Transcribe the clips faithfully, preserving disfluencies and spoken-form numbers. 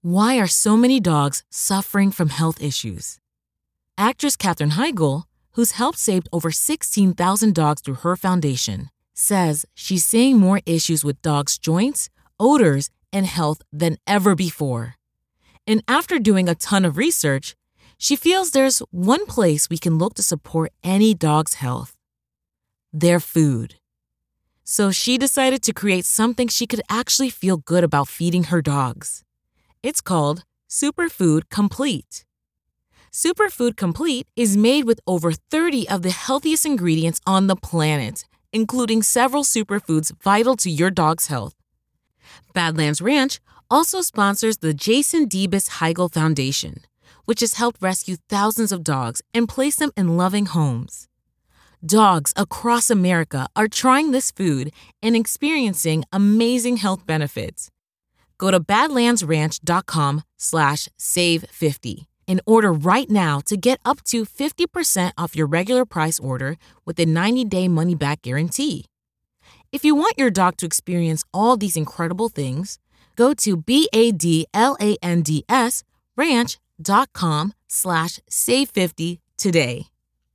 Why are so many dogs suffering from health issues? Actress Katherine Heigl, who's helped save over sixteen thousand dogs through her foundation, says she's seeing more issues with dogs' joints, odors, and health than ever before. And after doing a ton of research, she feels there's one place we can look to support any dog's health: their food. So she decided to create something she could actually feel good about feeding her dogs. It's called Superfood Complete. Superfood Complete is made with over thirty of the healthiest ingredients on the planet, including several superfoods vital to your dog's health. Badlands Ranch also sponsors the Jason Debus Heigl Foundation, which has helped rescue thousands of dogs and place them in loving homes. Dogs across America are trying this food and experiencing amazing health benefits. Go to badlandsranch.com slash save 50 and order right now to get up to fifty percent off your regular price order with a ninety-day money-back guarantee. If you want your dog to experience all these incredible things, go to B-A-D-L-A-N-D-S ranch.com slash save 50 today.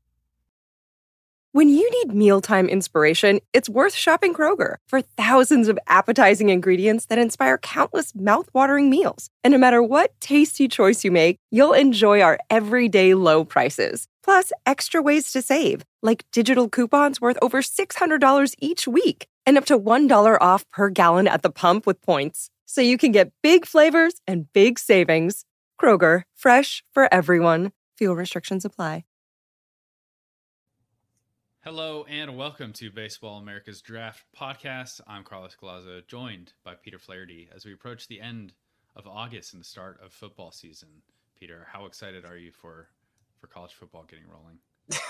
When you need mealtime inspiration, it's worth shopping Kroger for thousands of appetizing ingredients that inspire countless mouth-watering meals. And no matter what tasty choice you make, you'll enjoy our everyday low prices. Plus, extra ways to save, like digital coupons worth over six hundred dollars each week and up to one dollar off per gallon at the pump with points. So you can get big flavors and big savings. Kroger, fresh for everyone. Fuel restrictions apply. Hello and welcome to Baseball America's Draft Podcast. I'm Carlos Galazo, joined by Peter Flaherty as we approach the end of August and the start of football season. Peter, how excited are you for, for college football getting rolling?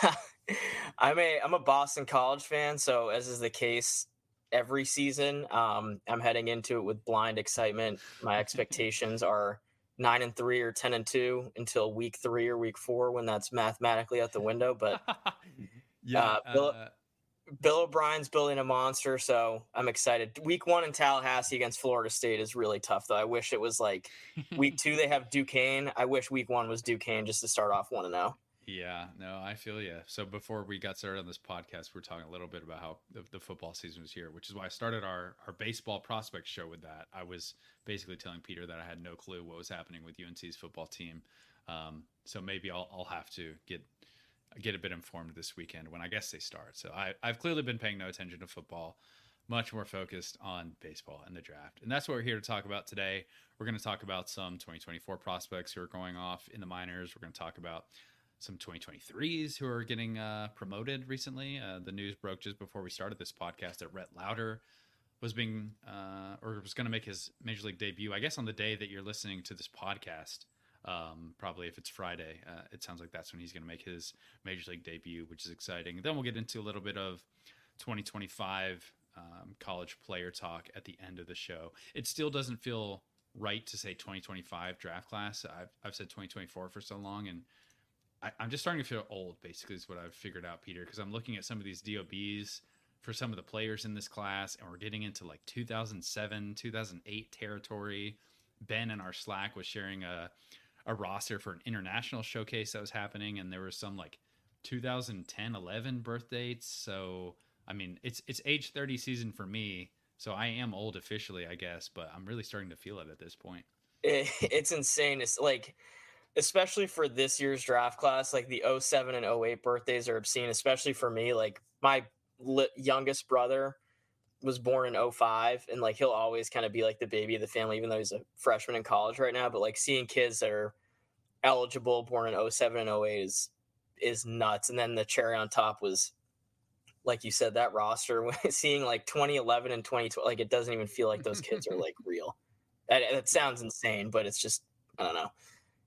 I'm a I'm a Boston College fan, so as is the case every season, um, I'm heading into it with blind excitement. My expectations are nine and three or ten and two until week three or week four, when that's mathematically out the window. But Yeah, uh, Bill, uh, Bill O'Brien's building a monster, so I'm excited. Week one in Tallahassee against Florida State is really tough, though. I wish it was like week two they have Duquesne. I wish week one was Duquesne just to start off one and oh. Yeah, no, I feel you. So before we got started on this podcast, we are talking a little bit about how the, the football season was here, which is why I started our, our baseball prospect show with that. I was basically telling Peter that I had no clue what was happening with U N C's football team. Um, so maybe I'll, I'll have to get get a bit informed this weekend when I guess they start. So I, I've clearly been paying no attention to football, much more focused on baseball and the draft. And that's what we're here to talk about today. We're going to talk about some twenty twenty-four prospects who are going off in the minors. We're going to talk about some twenty twenty-threes who are getting uh, promoted recently. Uh, the news broke just before we started this podcast that Rhett Lauder was being uh, or was going to make his Major League debut, I guess on the day that you're listening to this podcast. Um, probably if it's Friday, uh, it sounds like that's when he's going to make his Major League debut, which is exciting. Then we'll get into a little bit of twenty twenty-five um, college player talk at the end of the show. It still doesn't feel right to say twenty twenty-five draft class. I've, I've said twenty twenty-four for so long, and I, I'm just starting to feel old, basically, is what I've figured out, Peter, because I'm looking at some of these D O Bs for some of the players in this class, and we're getting into like two thousand seven, two thousand eight territory. Ben in our Slack was sharing a a roster for an international showcase that was happening, and there were some like two thousand ten, eleven birth dates. So, I mean, it's it's age thirty season for me, so I am old officially, I guess, but I'm really starting to feel it at this point. It, it's insane. It's like, especially for this year's draft class, like the oh seven and oh eight birthdays are obscene, especially for me. Like my li- youngest brother was born in oh five, and like he'll always kind of be like the baby of the family, even though he's a freshman in college right now. But like seeing kids that are eligible born in oh seven and oh eight is is nuts. And then the cherry on top was, like you said, that roster, seeing like twenty eleven and twenty twelve, like it doesn't even feel like those kids are like real. That, that sounds insane, but it's just, I don't know.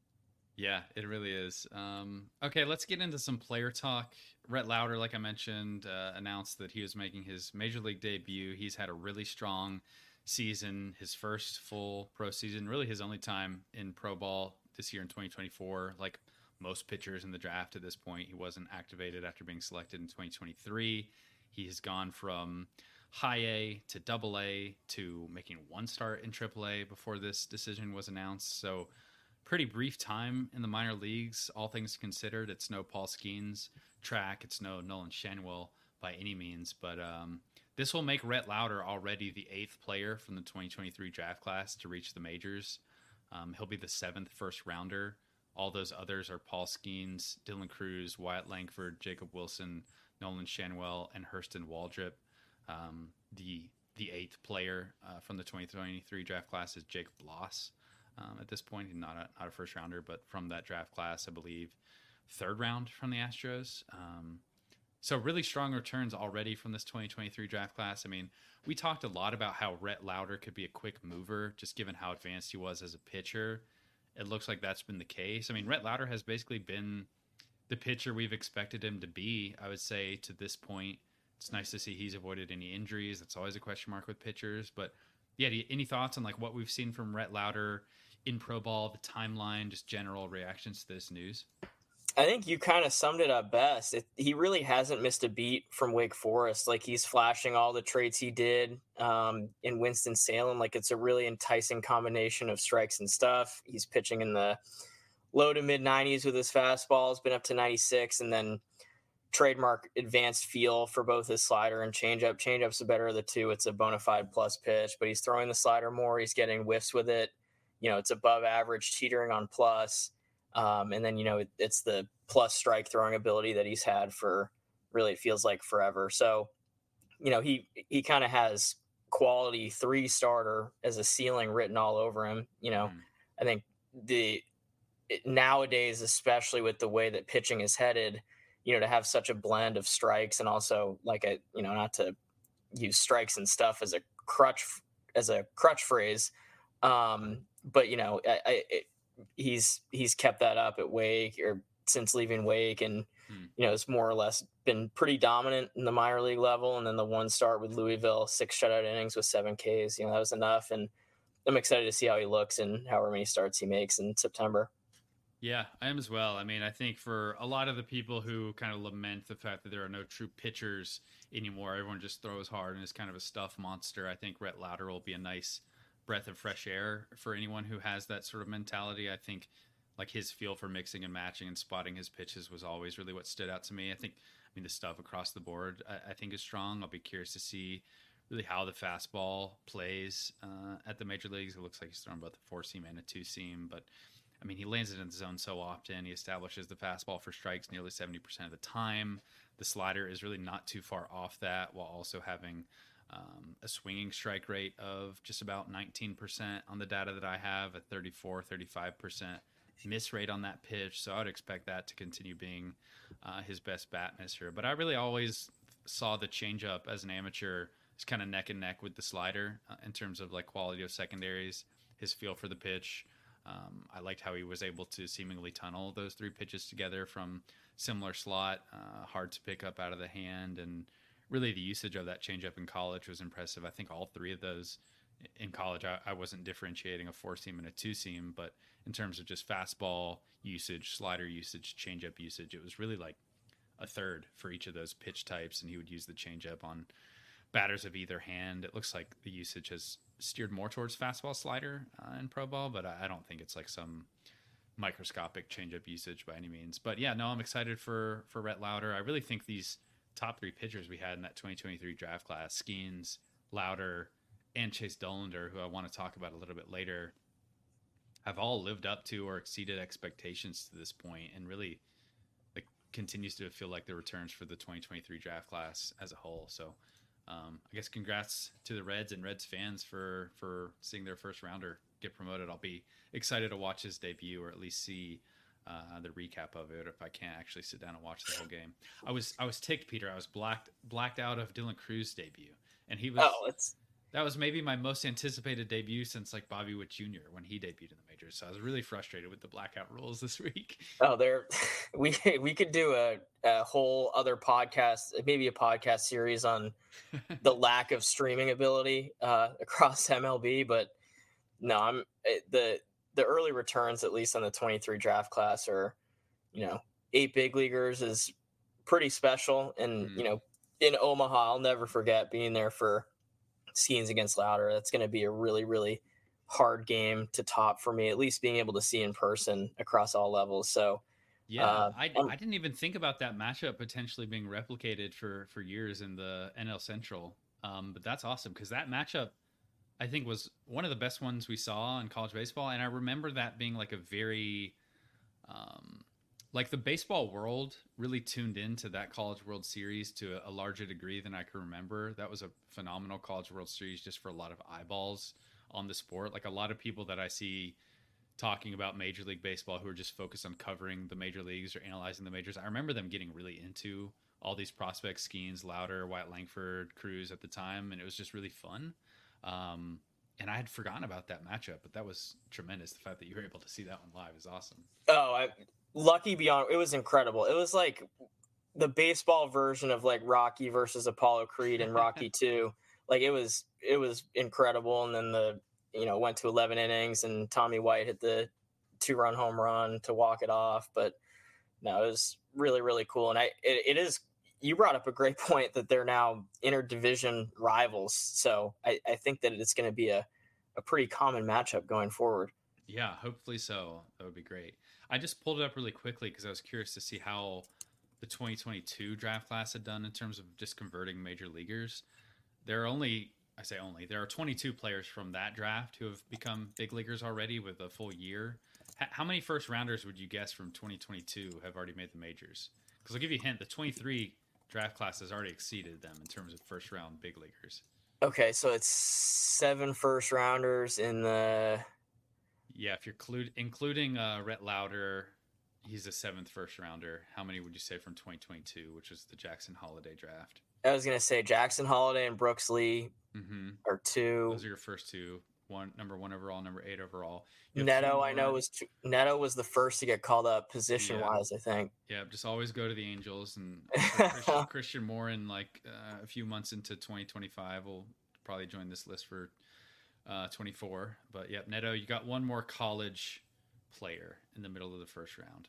Yeah, it really is. Um, okay, let's get into some player talk. Rhett Lauder, like I mentioned, uh, announced that he was making his Major League debut. He's had a really strong season, his first full pro season, really his only time in pro ball this year in twenty twenty-four. Like most pitchers in the draft at this point, he wasn't activated after being selected in twenty twenty-three. He has gone from high A to double A to making one start in triple A before this decision was announced. So pretty brief time in the minor leagues, all things considered. It's no Paul Skeens track. It's no Nolan Schanuel by any means. But um, this will make Rhett Lauder already the eighth player from the twenty twenty-three draft class to reach the majors. Um, he'll be the seventh first rounder. All those others are Paul Skeens, Dylan Cruz, Wyatt Langford, Jacob Wilson, Nolan Schanuel, and Hurston Waldrop. Um, the the eighth player uh, from the twenty twenty-three draft class is Jacob Bloss. Um, at this point, he's not a, not a first rounder, but from that draft class, I believe third round from the Astros. Um, so really strong returns already from this twenty twenty-three draft class. I mean, we talked a lot about how Rhett Lauder could be a quick mover, just given how advanced he was as a pitcher. It looks like that's been the case. I mean, Rhett Lauder has basically been the pitcher we've expected him to be, I would say, to this point. It's nice to see he's avoided any injuries. That's always a question mark with pitchers. But yeah, any thoughts on like what we've seen from Rhett Lauder in pro ball, the timeline, just general reactions to this news? I think you kind of summed it up best. It, he really hasn't missed a beat from Wake Forest. Like, he's flashing all the traits he did um, in Winston-Salem. Like, it's a really enticing combination of strikes and stuff. He's pitching in the low to mid nineties with his fastball. It's been up to ninety-six, and then trademark advanced feel for both his slider and changeup. Changeup's the better of the two. It's a bona fide plus pitch, but he's throwing the slider more. He's getting whiffs with it. You know, it's above average, teetering on plus. Um, and then, you know, it, it's the plus strike throwing ability that he's had for really, it feels like forever. So, you know, he, he kind of has quality three starter as a ceiling written all over him. You know, mm. I think the it, nowadays, especially with the way that pitching is headed, you know, to have such a blend of strikes and also like a, you know, not to use strikes and stuff as a crutch, as a crutch phrase. Um, but you know, I, I it, he's, he's kept that up at Wake or since leaving Wake. And, hmm. you know, it's more or less been pretty dominant in the minor league level. And then the one start with Louisville, six shutout innings with seven Ks, you know, that was enough. And I'm excited to see how he looks and however many starts he makes in September. Yeah, I am as well. I mean, I think for a lot of the people who kind of lament the fact that there are no true pitchers anymore, everyone just throws hard and is kind of a stuff monster. I think Rhett Lauder will be a nice breath of fresh air for anyone who has that sort of mentality. I think like his feel for mixing and matching and spotting his pitches was always really what stood out to me. I think, I mean, the stuff across the board, I, I think is strong. I'll be curious to see really how the fastball plays uh, at the major leagues. It looks like he's throwing both a four seam and a two seam, but I mean, he lands it in the zone so often. He establishes the fastball for strikes nearly seventy percent of the time. The slider is really not too far off that, while also having um, a swinging strike rate of just about nineteen percent on the data that I have, a thirty-four, thirty-five percent miss rate on that pitch. So I would expect that to continue being uh, his best bat misser. But I really always saw the changeup as an amateur as kind of neck and neck with the slider uh, in terms of like quality of secondaries, his feel for the pitch. Um, I liked how he was able to seemingly tunnel those three pitches together from similar slot, uh, hard to pick up out of the hand. And really the usage of that changeup in college was impressive. I think all three of those in college, I, I wasn't differentiating a four seam and a two seam, but in terms of just fastball usage, slider usage, changeup usage, it was really like a third for each of those pitch types. And he would use the changeup on batters of either hand. It looks like the usage has steered more towards fastball slider uh, in pro ball, but I, I don't think it's like some microscopic changeup usage by any means. But yeah, no, I'm excited for, for Rhett Lauder. I really think these top three pitchers we had in that twenty twenty-three draft class, Skeens, Lauder, and Chase Dollander, who I want to talk about a little bit later, have all lived up to or exceeded expectations to this point, and really like continues to feel like the returns for the twenty twenty-three draft class as a whole. So um, I guess congrats to the Reds and Reds fans for, for seeing their first rounder get promoted. I'll be excited to watch his debut, or at least see uh, the recap of it, if I can't actually sit down and watch the whole game. I was, I was ticked, Peter. I was blacked, blacked out of Dylan Cruz's debut, and he was, oh, it's, that was maybe my most anticipated debut since like Bobby Witt Junior when he debuted in the majors. So I was really frustrated with the blackout rules this week. Oh, there, we we could do a, a whole other podcast, maybe a podcast series on the lack of streaming ability uh, across M L B. But no, I'm the the early returns, at least on the twenty-three draft class, are, you know, eight big leaguers is pretty special, and mm. you know, in Omaha. I'll never forget being there for Skeens against Louder. That's going to be a really, really hard game to top for me, at least being able to see in person across all levels. So, Yeah, uh, I, I didn't even think about that matchup potentially being replicated for, for years in the N L Central. Um, but that's awesome because that matchup, I think, was one of the best ones we saw in college baseball. And I remember that being like a very, um, like the baseball world really tuned into that College World Series to a, a larger degree than I can remember. That was a phenomenal College World Series just for a lot of eyeballs on the sport. Like a lot of people that I see talking about Major League Baseball who are just focused on covering the major leagues or analyzing the majors. I remember them getting really into all these prospects, Skeens, Louder, Wyatt Langford, Cruz at the time, and it was just really fun. Um, and I had forgotten about that matchup, but that was tremendous. The fact that you were able to see that one live is awesome. Oh, I lucky beyond. It was incredible. It was like the baseball version of like Rocky versus Apollo Creed and Rocky two. Like it was, it was incredible. And then the, you know, went to eleven innings and Tommy White hit the two run home run to walk it off. But no, it was really, really cool. And I, it, it is, you brought up a great point that they're now interdivision rivals. So I, I think that it's going to be a, a pretty common matchup going forward. Yeah, hopefully so. That would be great. I just pulled it up really quickly because I was curious to see how the twenty twenty-two draft class had done in terms of just converting major leaguers. There are only, I say only, there are twenty-two players from that draft who have become big leaguers already with a full year. H- how many first rounders would you guess from twenty twenty-two have already made the majors? Because I'll give you a hint, the twenty-three draft class has already exceeded them in terms of first round big leaguers. Okay, so it's seven first rounders in the... Yeah, if you're include, including uh, Rhett Louder, he's a seventh first rounder. How many would you say from twenty twenty-two, which was the Jackson Holiday draft? I was going to say Jackson Holiday and Brooks Lee Mm-hmm. are two. Those are your first two. One number one overall, number eight overall. Neto, I know was two, Neto was the first to get called up position Yeah. wise. I think. Yeah, just always go to the Angels, and Christian, Christian Moore in like uh, a few months into twenty twenty-five will probably join this list for uh, twenty-four. But yeah, Neto, you got one more college player in the middle of the first round.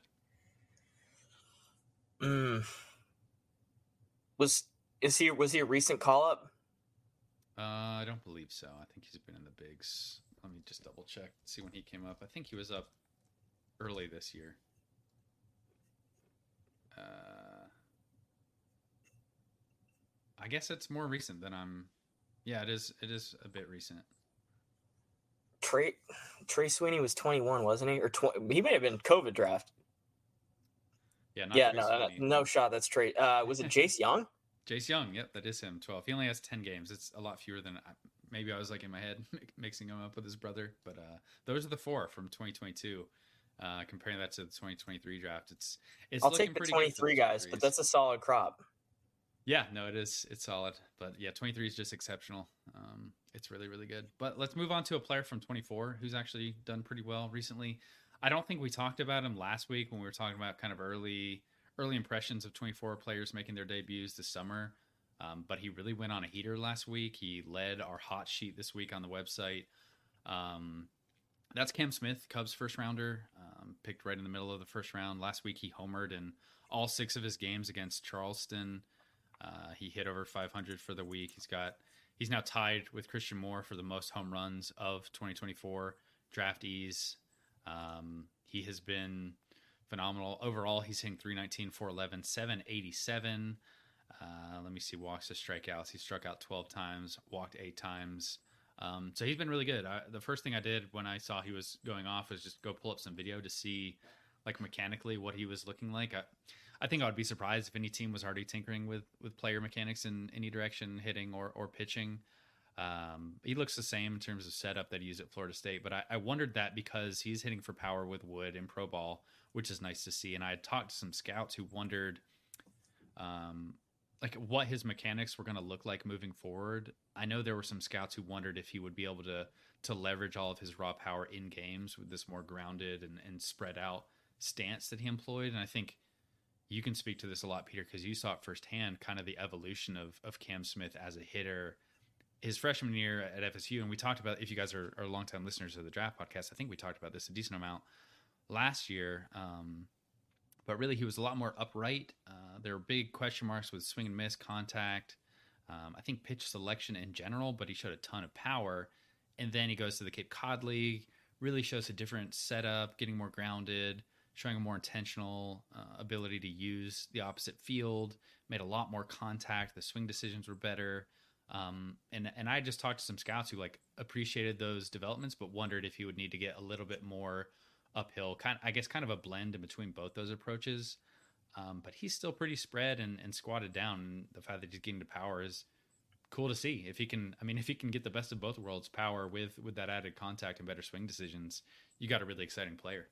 Mm. Was is he was he a recent call up? Uh, I don't believe so. I think he's been in the bigs. Let me just double check, see when he came up. I think he was up early this year. Uh, I guess it's more recent than I'm. Yeah, it is. It is a bit recent. Trey Trey Sweeney was twenty-one, wasn't he? Or twenty? He may have been COVID draft. Yeah, not yeah, Trey no, no, Sweeney. no shot. That's Trey. Uh, was it Jace Young? Jace Young, yep, that is him. twelve. He only has ten games. It's a lot fewer than I, maybe I was like in my head mixing him up with his brother. But uh, those are the four from twenty twenty-two. Uh, comparing that to the twenty twenty-three draft, it's it's. I'll take the twenty-three guys, but that's a solid crop. Yeah, no, it is. It's solid. But yeah, twenty-three is just exceptional. Um, it's really, really good. But let's move on to a player from twenty-four who's actually done pretty well recently. I don't think we talked about him last week when we were talking about kind of early early impressions of twenty-four players making their debuts this summer. Um, but he really went on a heater last week. He led our hot sheet this week on the website. Um, that's Cam Smith, Cubs first rounder, um, picked right in the middle of the first round. Last week he homered in all six of his games against Charleston. Uh, he hit over five hundred for the week. He's got he's now tied with Christian Moore for the most home runs of twenty twenty-four draftees. Um, he has been phenomenal overall. He's hitting three nineteen, four eleven, seven eighty-seven. Uh, let me see walks to strikeouts. He struck out twelve times, walked eight times. Um, so he's been really good. I, the first thing I did when I saw he was going off was just go pull up some video to see, like, mechanically what he was looking like. I, I think I would be surprised if any team was already tinkering with with player mechanics in any direction, hitting or or pitching. Um, he looks the same in terms of setup that he used at Florida State, but I, I wondered that because he's hitting for power with wood in pro ball, which is nice to see. And I had talked to some scouts who wondered, um, like what his mechanics were going to look like moving forward. I know there were some scouts who wondered if he would be able to to leverage all of his raw power in games with this more grounded and, and spread out stance that he employed. And I think you can speak to this a lot, Peter, because you saw it firsthand, kind of the evolution of of Cam Smith as a hitter his freshman year at F S U. And we talked about, if you guys are, are longtime listeners of the Draft Podcast, I think we talked about this a decent amount last year. Um, but really he was a lot more upright. Uh, there were big question marks with swing and miss, contact. Um, I think pitch selection in general, but he showed a ton of power. And then he goes to the Cape Cod League, really shows a different setup, getting more grounded, showing a more intentional uh, ability to use the opposite field, made a lot more contact. The swing decisions were better. Um, and, and I just talked to some scouts who like appreciated those developments, but wondered if he would need to get a little bit more uphill, kind of, I guess kind of a blend in between both those approaches. Um, but he's still pretty spread and, and squatted down. And the fact that he's getting to power is cool to see. If he can, I mean, if he can get the best of both worlds, power with, with that added contact and better swing decisions, you got a really exciting player.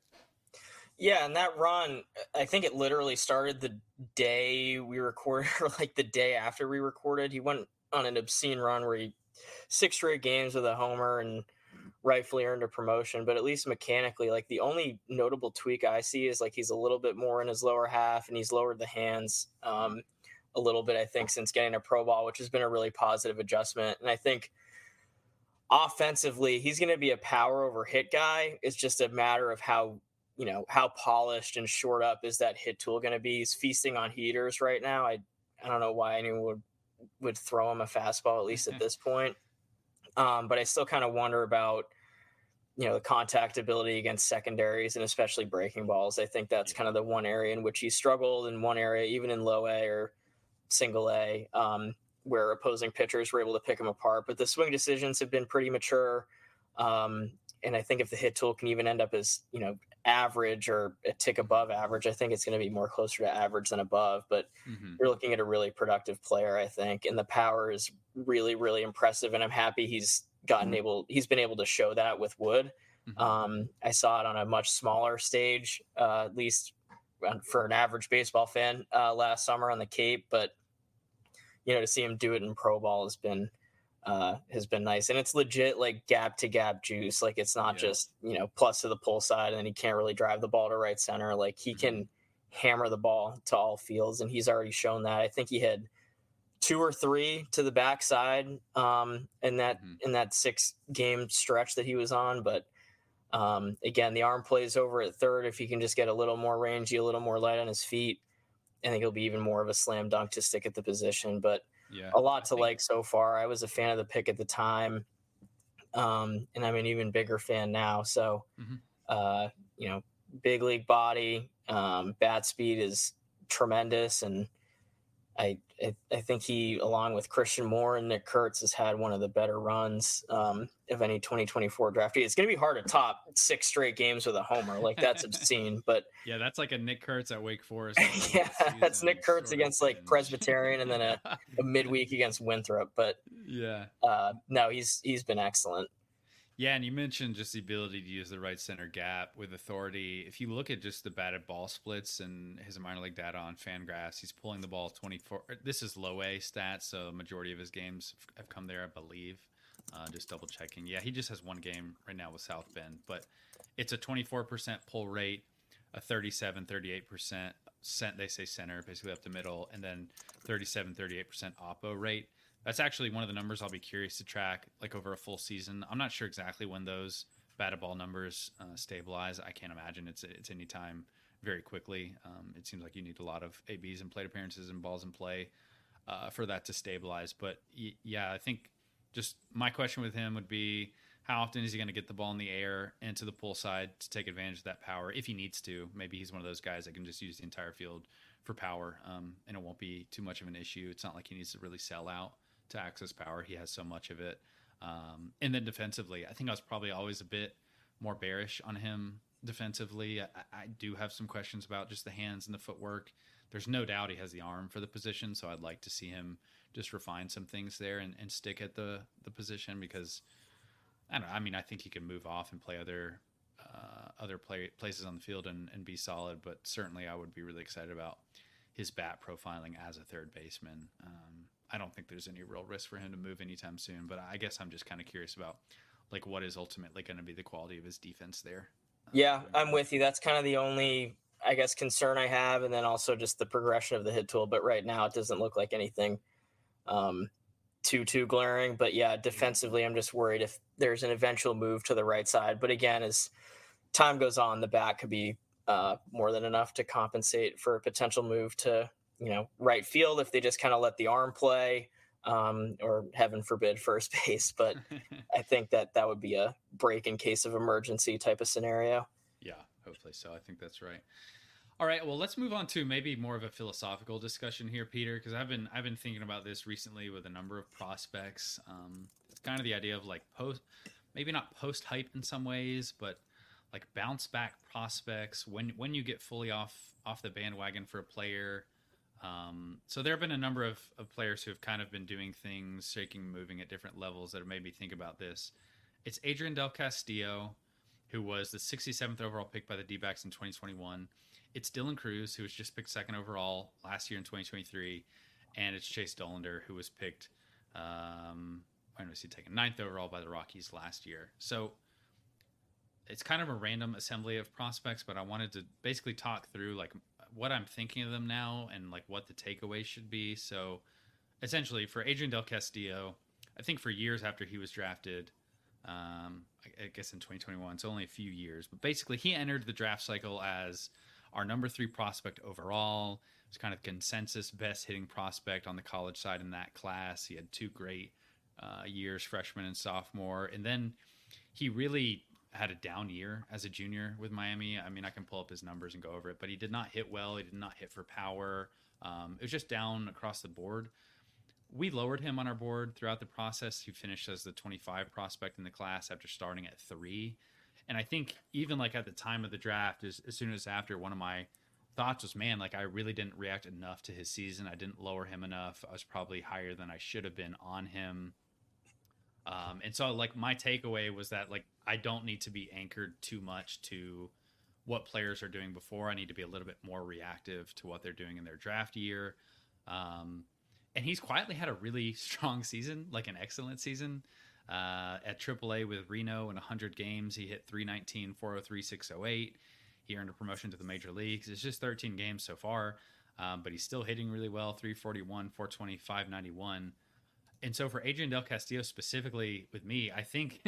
Yeah, and that run, I think it literally started the day we recorded, or like the day after we recorded. He went on an obscene run where he six straight games with a homer and rightfully earned a promotion. But at least mechanically, like the only notable tweak I see is like he's a little bit more in his lower half and he's lowered the hands um, a little bit, I think, since getting a pro ball, which has been a really positive adjustment. And I think offensively, he's going to be a power over hit guy. It's just a matter of how, you know, how polished and short up is that hit tool going to be. He's feasting on heaters right now. I I don't know why anyone would, would throw him a fastball, at least at this point. Um, but I still kind of wonder about, you know, the contact ability against secondaries and especially breaking balls. I think that's kind of the one area in which he struggled, in one area, even in low A or single A, um, where opposing pitchers were able to pick him apart. But the swing decisions have been pretty mature. Um, and I think if the hit tool can even end up as, you know, average or a tick above average, I think it's going to be more closer to average than above. But mm-hmm. you're looking at a really productive player, I think, and the power is really, really impressive. And I'm happy he's gotten mm-hmm. able, he's been able to show that with Wood. Mm-hmm. Um, I saw it on a much smaller stage, uh, at least for an average baseball fan uh, last summer on the Cape. But, you know, to see him do it in pro ball has been, uh, has been nice. And it's legit like gap to gap juice. Like it's not yeah. just, you know, plus to the pull side and then he can't really drive the ball to right center. Like he can hammer the ball to all fields. And he's already shown that. I think he had two or three to the backside um, in that, mm-hmm. in that six game stretch that he was on. But um, again, the arm plays over at third. If he can just get a little more rangy, a little more light on his feet, I think he'll be even more of a slam dunk to stick at the position. But yeah, a lot to think... like so far. I was a fan of the pick at the time, um, and I'm an even bigger fan now. So, mm-hmm. uh, you know, big league body, um, bat speed is tremendous, and I, I I think he, along with Christian Moore and Nick Kurtz, has had one of the better runs um, of any twenty twenty-four draftee. It's going to be hard to top six straight games with a homer. Like that's obscene. But yeah, that's like a Nick Kurtz at Wake Forest. Yeah, that's Nick Kurtz against like Presbyterian, and then a, a midweek against Winthrop. But yeah, uh, no, he's he's been excellent. Yeah, and you mentioned just the ability to use the right center gap with authority. If you look at just the batted ball splits and his minor league data on Fangraphs, he's pulling the ball twenty-four. This is low A stats, so the majority of his games have come there, I believe. Uh, just double checking. Yeah, he just has one game right now with South Bend, but it's a twenty-four percent pull rate, a thirty-seven, thirty-eight percent, they say center, basically up the middle, and then thirty-seven, thirty-eight percent oppo rate. That's actually one of the numbers I'll be curious to track, like over a full season. I'm not sure exactly when those batted ball numbers uh, stabilize. I can't imagine it's it's any time very quickly. Um, it seems like you need a lot of A Bs and plate appearances and balls in play uh, for that to stabilize. But y- yeah, I think just my question with him would be, how often is he going to get the ball in the air and to the pull side to take advantage of that power if he needs to? Maybe he's one of those guys that can just use the entire field for power, um, and it won't be too much of an issue. It's not like he needs to really sell out to access power. He has so much of it. Um, and then defensively, I think I was probably always a bit more bearish on him defensively. I, I do have some questions about just the hands and the footwork. There's no doubt he has the arm for the position, so I'd like to see him just refine some things there and, and stick at the, the position because, I don't know, I mean, I think he can move off and play other uh, other play, places on the field and, and be solid, but certainly I would be really excited about his bat profiling as a third baseman. Um, I don't think there's any real risk for him to move anytime soon, but I guess I'm just kind of curious about like what is ultimately going to be the quality of his defense there. Yeah, I'm with you. That's kind of the only, I guess, concern I have. And then also just the progression of the hit tool. But right now it doesn't look like anything um, too, too glaring. But yeah, defensively, I'm just worried if there's an eventual move to the right side. But again, as time goes on, the bat could be uh, more than enough to compensate for a potential move to, you know, right field if they just kind of let the arm play, um, or heaven forbid first base. But I think that that would be a break in case of emergency type of scenario. Yeah, hopefully so. I think that's right. All right, well, let's move on to maybe more of a philosophical discussion here, Peter, because I've been I've been thinking about this recently with a number of prospects. Um, it's kind of the idea of like post, maybe not post hype in some ways, but like bounce back prospects when when you get fully off off the bandwagon for a player. Um, so there have been a number of, of players who have kind of been doing things, shaking, moving at different levels that have made me think about this. It's Adrian Del Castillo, who was the sixty-seventh overall pick by the D-backs in twenty twenty-one. It's Dylan Cruz, who was just picked second overall last year in twenty twenty-three. And it's Chase Dollander, who was picked, um, when was he taken? Ninth overall by the Rockies last year. So it's kind of a random assembly of prospects, but I wanted to basically talk through like what I'm thinking of them now and like what the takeaway should be. So essentially for Adrian Del Castillo, I think for years after he was drafted, um, I, I guess in twenty twenty-one, so only a few years, but basically he entered the draft cycle as our number three prospect overall. It was kind of consensus best hitting prospect on the college side in that class. He had two great uh, years, freshman and sophomore. And then he really had a down year as a junior with Miami. I mean, I can pull up his numbers and go over it, but he did not hit well. He did not hit for power. Um, it was just down across the board. We lowered him on our board throughout the process. He finished as the twenty-five prospect in the class after starting at three. And I think even like at the time of the draft, as, as soon as after, one of my thoughts was, man, like I really didn't react enough to his season. I didn't lower him enough. I was probably higher than I should have been on him. Um, and so like my takeaway was that like I don't need to be anchored too much to what players are doing before. I need to be a little bit more reactive to what they're doing in their draft year. Um, and he's quietly had a really strong season, like an excellent season. Uh, at triple A with Reno in one hundred games, he hit three nineteen, four oh three, six oh eight. He earned a promotion to the major leagues. It's just thirteen games so far, um, but he's still hitting really well, three forty-one, four twenty, five ninety-one. And so for Adrian Del Castillo specifically with me, I think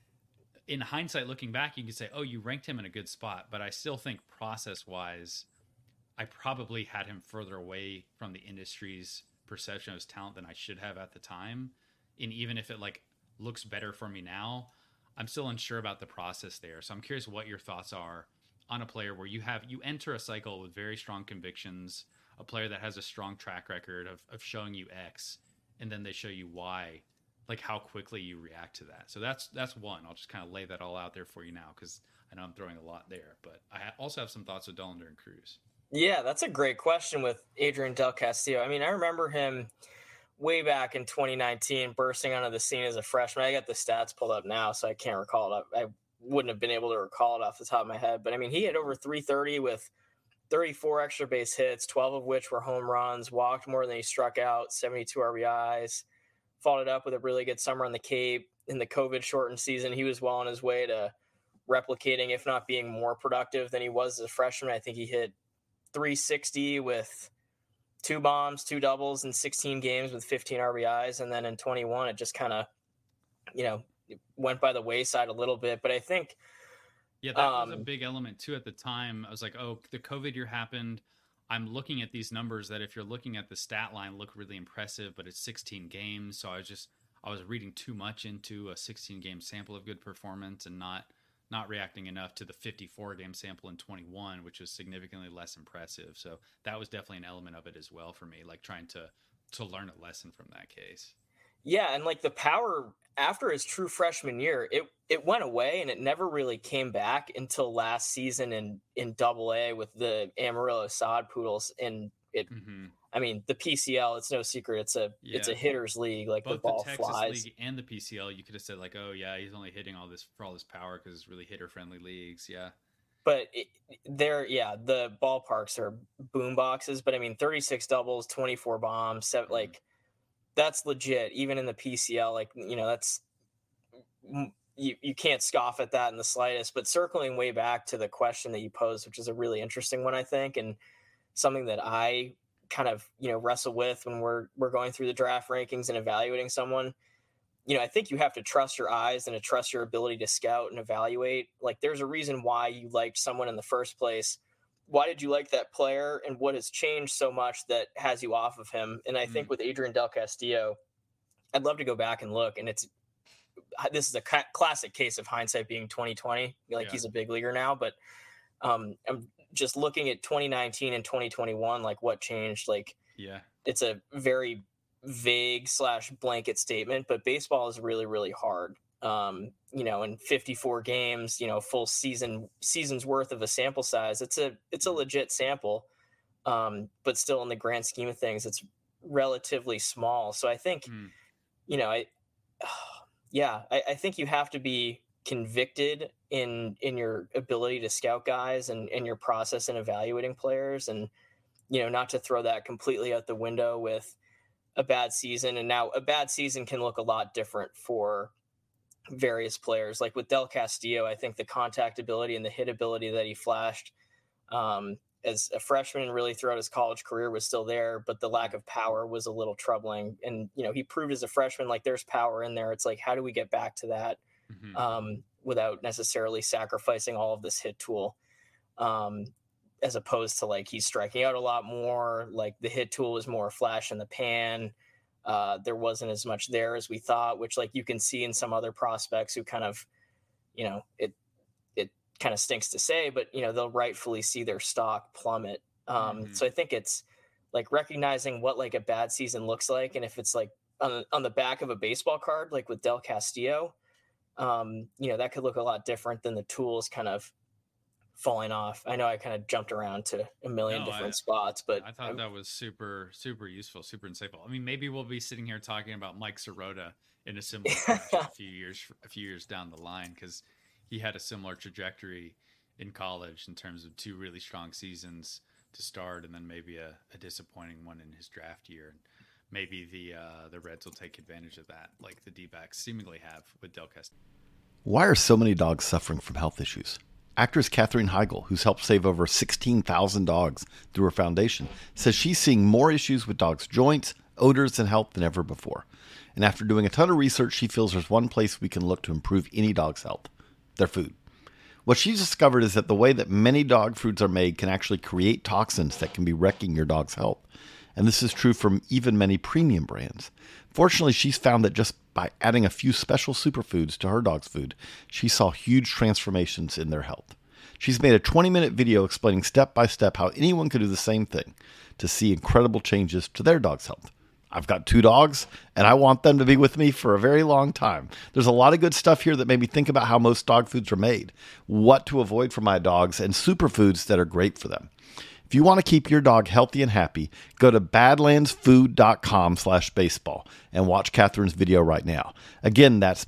in hindsight, looking back, you can say, oh, you ranked him in a good spot, but I still think process-wise, I probably had him further away from the industry's perception of his talent than I should have at the time. And even if it like looks better for me now, I'm still unsure about the process there. So I'm curious what your thoughts are on a player where you have you enter a cycle with very strong convictions, a player that has a strong track record of, of showing you X, and then they show you Y, like how quickly you react to that. So that's that's one. I'll just kind of lay that all out there for you now because I know I'm throwing a lot there, but I also have some thoughts with Dollander and Cruz. Yeah, that's a great question with Adrian Del Castillo. I mean, I remember him way back in twenty nineteen bursting onto the scene as a freshman. I got the stats pulled up now, so I can't recall it. I wouldn't have been able to recall it off the top of my head. But, I mean, he had over three thirty with thirty-four extra base hits, twelve of which were home runs, walked more than he struck out, seventy-two R B Is, followed up with a really good summer on the Cape. In the COVID-shortened season, he was well on his way to replicating, if not being more productive than he was as a freshman. I think he hit three sixty with two bombs, two doubles in sixteen games with fifteen R B Is. And then in twenty-one, it just kind of, you know, went by the wayside a little bit. But I think, yeah, that um, was a big element too at the time. I was like, oh, the COVID year happened. I'm looking at these numbers that if you're looking at the stat line look really impressive, but it's sixteen games. So I was just, I was reading too much into a sixteen game sample of good performance and not, not reacting enough to the fifty-four game sample in twenty-one, which was significantly less impressive. So that was definitely an element of it as well for me, like trying to, to learn a lesson from that case. Yeah. And like the power after his true freshman year, it, it went away and it never really came back until last season in, in double A with the Amarillo Sod Poodles. And it, mm-hmm. I mean, the P C L, it's no secret. It's a, yeah. it's a hitter's league. Like both the ball the Texas flies. League and the P C L, you could have said like, oh yeah, he's only hitting all this for all this power because it's really hitter friendly leagues. Yeah. But it, they're, yeah, the ballparks are boom boxes, but I mean, thirty-six doubles, twenty-four bombs, seven, mm-hmm. like that's legit. Even in the P C L, like, you know, that's, you, you can't scoff at that in the slightest. But circling way back to the question that you posed, which is a really interesting one, I think, and something that I kind of, you know, wrestle with when we're, we're going through the draft rankings and evaluating someone. You know, I think you have to trust your eyes and to trust your ability to scout and evaluate. Like there's a reason why you liked someone in the first place why did you like that player and what has changed so much that has you off of him? And I Mm. think with Adrian Del Castillo, I'd love to go back and look, and it's this is a ca- classic case of hindsight being twenty twenty. Like Yeah. he's a big leaguer now, but um, I'm just looking at twenty nineteen and twenty twenty-one, like what changed. Like Yeah. it's a very vague slash blanket statement, but baseball is really, really hard. Um, you know, in fifty-four games, you know, full season season's worth of a sample size, it's a it's a legit sample. Um, but still in the grand scheme of things, it's relatively small. So I think, Mm. you know, I yeah, I, I think you have to be convicted in in your ability to scout guys and, and your process in evaluating players, and you know, not to throw that completely out the window with a bad season. And now a bad season can look a lot different for various players. Like with Del Castillo, I think the contact ability and the hit ability that he flashed um, as a freshman and really throughout his college career was still there, but the lack of power was a little troubling. And, you know, he proved as a freshman, like there's power in there. It's like, how do we get back to that Mm-hmm. um, without necessarily sacrificing all of this hit tool? Um, as opposed to like he's striking out a lot more, like the hit tool is more flash in the pan. Uh, there wasn't as much there as we thought, which like you can see in some other prospects who kind of, you know, it it kind of stinks to say, but you know, they'll rightfully see their stock plummet. Um, Mhm. So I think it's like recognizing what like a bad season looks like, and if it's like on on the back of a baseball card, like with Del Castillo, um, you know, that could look a lot different than the tools kind of falling off. I know I kind of jumped around to a million No, different I- spots, but I thought that was super, super useful, super insightful. I mean, maybe we'll be sitting here talking about Mike Sirota in a similar fashion a few years, a few years down the line, because he had a similar trajectory in college in terms of two really strong seasons to start, and then maybe a, a disappointing one in his draft year. And maybe the uh, the Reds will take advantage of that, like the D-backs seemingly have with Del Castillo. Why are so many dogs suffering from health issues? Actress Katherine Heigl, who's helped save over sixteen thousand dogs through her foundation, says she's seeing more issues with dogs' joints, odors, and health than ever before. And after doing a ton of research, she feels there's one place we can look to improve any dog's health: their food. What she's discovered is that the way that many dog foods are made can actually create toxins that can be wrecking your dog's health. And this is true from even many premium brands. Fortunately, she's found that just by adding a few special superfoods to her dog's food, she saw huge transformations in their health. She's made a twenty-minute video explaining step by step how anyone could do the same thing to see incredible changes to their dog's health. I've got two dogs, and I want them to be with me for a very long time. There's a lot of good stuff here that made me think about how most dog foods are made, what to avoid for my dogs, and superfoods that are great for them. If you want to keep your dog healthy and happy, go to badlandsfood.com slash baseball and watch Catherine's video right now. Again, that's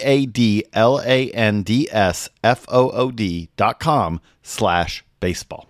B-A-D-L-A-N-D-S-F-O-O-D dot com slash baseball.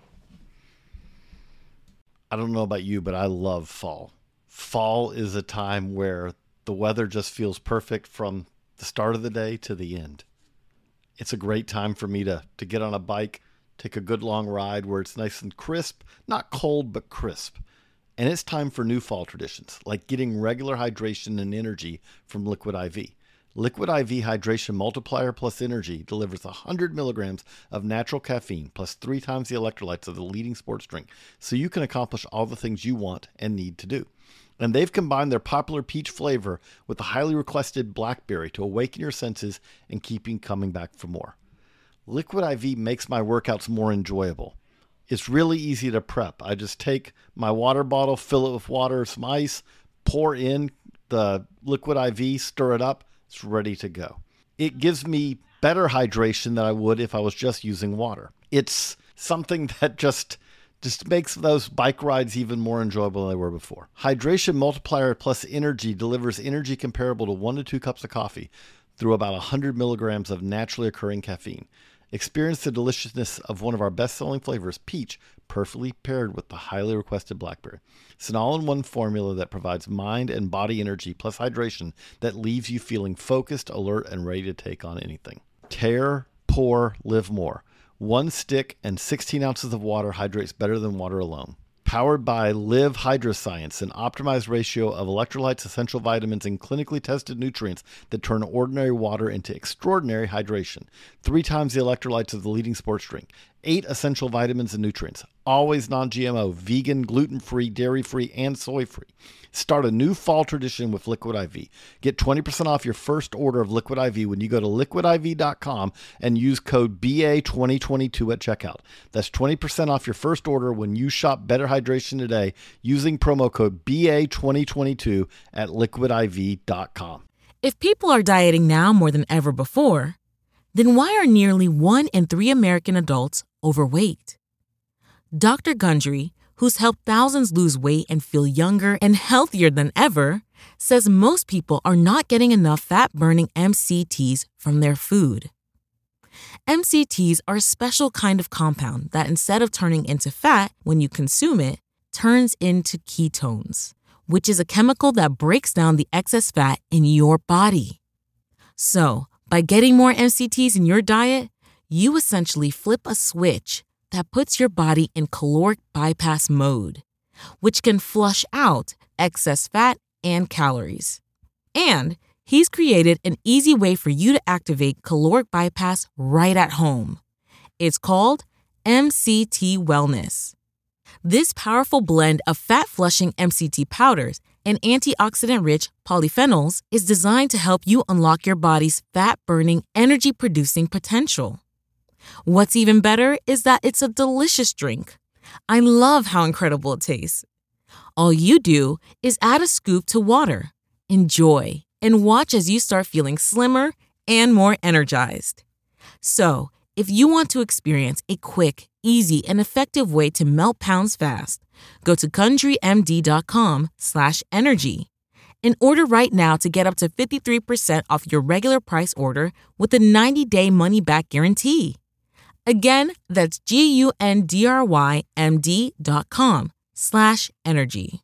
I don't know about you, but I love fall. Fall is a time where the weather just feels perfect from the start of the day to the end. It's a great time for me to, to get on a bike, take a good long ride where it's nice and crisp, not cold, but crisp. And it's time for new fall traditions, like getting regular hydration and energy from Liquid I V. Liquid I V Hydration Multiplier Plus Energy delivers one hundred milligrams of natural caffeine plus three times the electrolytes of the leading sports drink, so you can accomplish all the things you want and need to do. And they've combined their popular peach flavor with the highly requested blackberry to awaken your senses and keep you coming back for more. Liquid I V makes my workouts more enjoyable. It's really easy to prep. I just take my water bottle, fill it with water, some ice, pour in the Liquid I V, stir it up. It's ready to go. It gives me better hydration than I would if I was just using water. It's something that just, just makes those bike rides even more enjoyable than they were before. Hydration Multiplier Plus Energy delivers energy comparable to one to two cups of coffee through about one hundred milligrams of naturally occurring caffeine. Experience the deliciousness of one of our best-selling flavors, peach, perfectly paired with the highly requested blackberry. It's an all-in-one formula that provides mind and body energy plus hydration that leaves you feeling focused, alert, and ready to take on anything. Tear, pour, live more. One stick and sixteen ounces of water hydrates better than water alone. Powered by Live Hydroscience, an optimized ratio of electrolytes, essential vitamins, and clinically tested nutrients that turn ordinary water into extraordinary hydration. Three times the electrolytes of the leading sports drink. Eight essential vitamins and nutrients. always non-G M O, vegan, gluten-free, dairy-free, and soy-free. Start a new fall tradition with Liquid I V. Get twenty percent off your first order of Liquid I V when you go to liquid I V dot com and use code B A twenty twenty-two at checkout. That's twenty percent off your first order when you shop Better Hydration today using promo code B A twenty twenty-two at liquid I V dot com. If people are dieting now more than ever before, then why are nearly one in three American adults overweight? Doctor Gundry, who's helped thousands lose weight and feel younger and healthier than ever, says most people are not getting enough fat-burning M C Ts from their food. M C Ts are a special kind of compound that, instead of turning into fat when you consume it, turns into ketones, which is a chemical that breaks down the excess fat in your body. So, by getting more M C Ts in your diet, you essentially flip a switch that puts your body in caloric bypass mode, which can flush out excess fat and calories. And he's created an easy way for you to activate caloric bypass right at home. It's called M C T Wellness. This powerful blend of fat-flushing M C T powders and antioxidant-rich polyphenols is designed to help you unlock your body's fat-burning, energy-producing potential. What's even better is that it's a delicious drink. I love how incredible it tastes. All you do is add a scoop to water, enjoy, and watch as you start feeling slimmer and more energized. So, if you want to experience a quick, easy, and effective way to melt pounds fast, go to gundry M D dot com slash energy and order right now to get up to fifty-three percent off your regular price order with a ninety-day money-back guarantee. Again, that's G-U-N-D-R-Y-M-D dot com slash energy.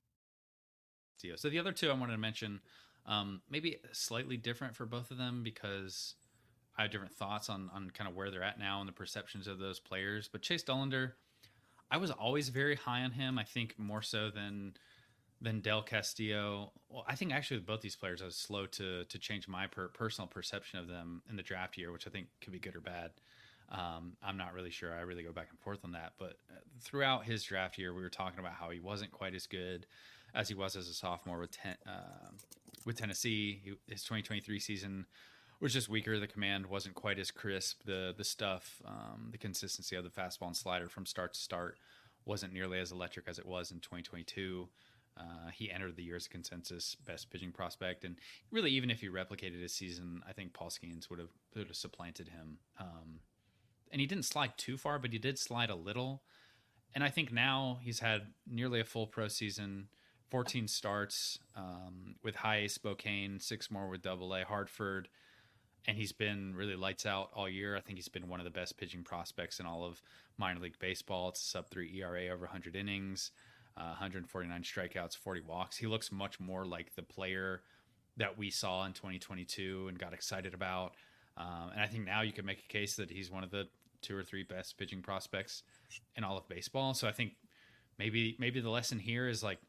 So the other two I wanted to mention, um, maybe slightly different for both of them because I have different thoughts on, on kind of where they're at now and the perceptions of those players. But Chase Dollander, I was always very high on him. I think more so than than Del Castillo. Well, I think actually with both these players, I was slow to to change my per, personal perception of them in the draft year, which I think could be good or bad. Um, I'm not really sure. I really go back and forth on that. But throughout his draft year, we were talking about how he wasn't quite as good as he was as a sophomore with ten, uh, with Tennessee. He, his twenty twenty-three season was just weaker. The command wasn't quite as crisp. The the stuff, um, the consistency of the fastball and slider from start to start wasn't nearly as electric as it was in twenty twenty-two. Uh, he entered the year as a consensus best pitching prospect, and really, even if he replicated his season, I think Paul Skeens would have would have supplanted him. Um, and he didn't slide too far, but he did slide a little. And I think now he's had nearly a full pro season, fourteen starts um, with high A Spokane, six more with double A Hartford. And he's been really lights out all year. I think he's been one of the best pitching prospects in all of minor league baseball. It's a sub three E R A over one hundred innings, uh, one hundred forty-nine strikeouts, forty walks. He looks much more like the player that we saw in twenty twenty-two and got excited about. Um, and I think now you can make a case that he's one of the two or three best pitching prospects in all of baseball. So I think maybe maybe the lesson here is like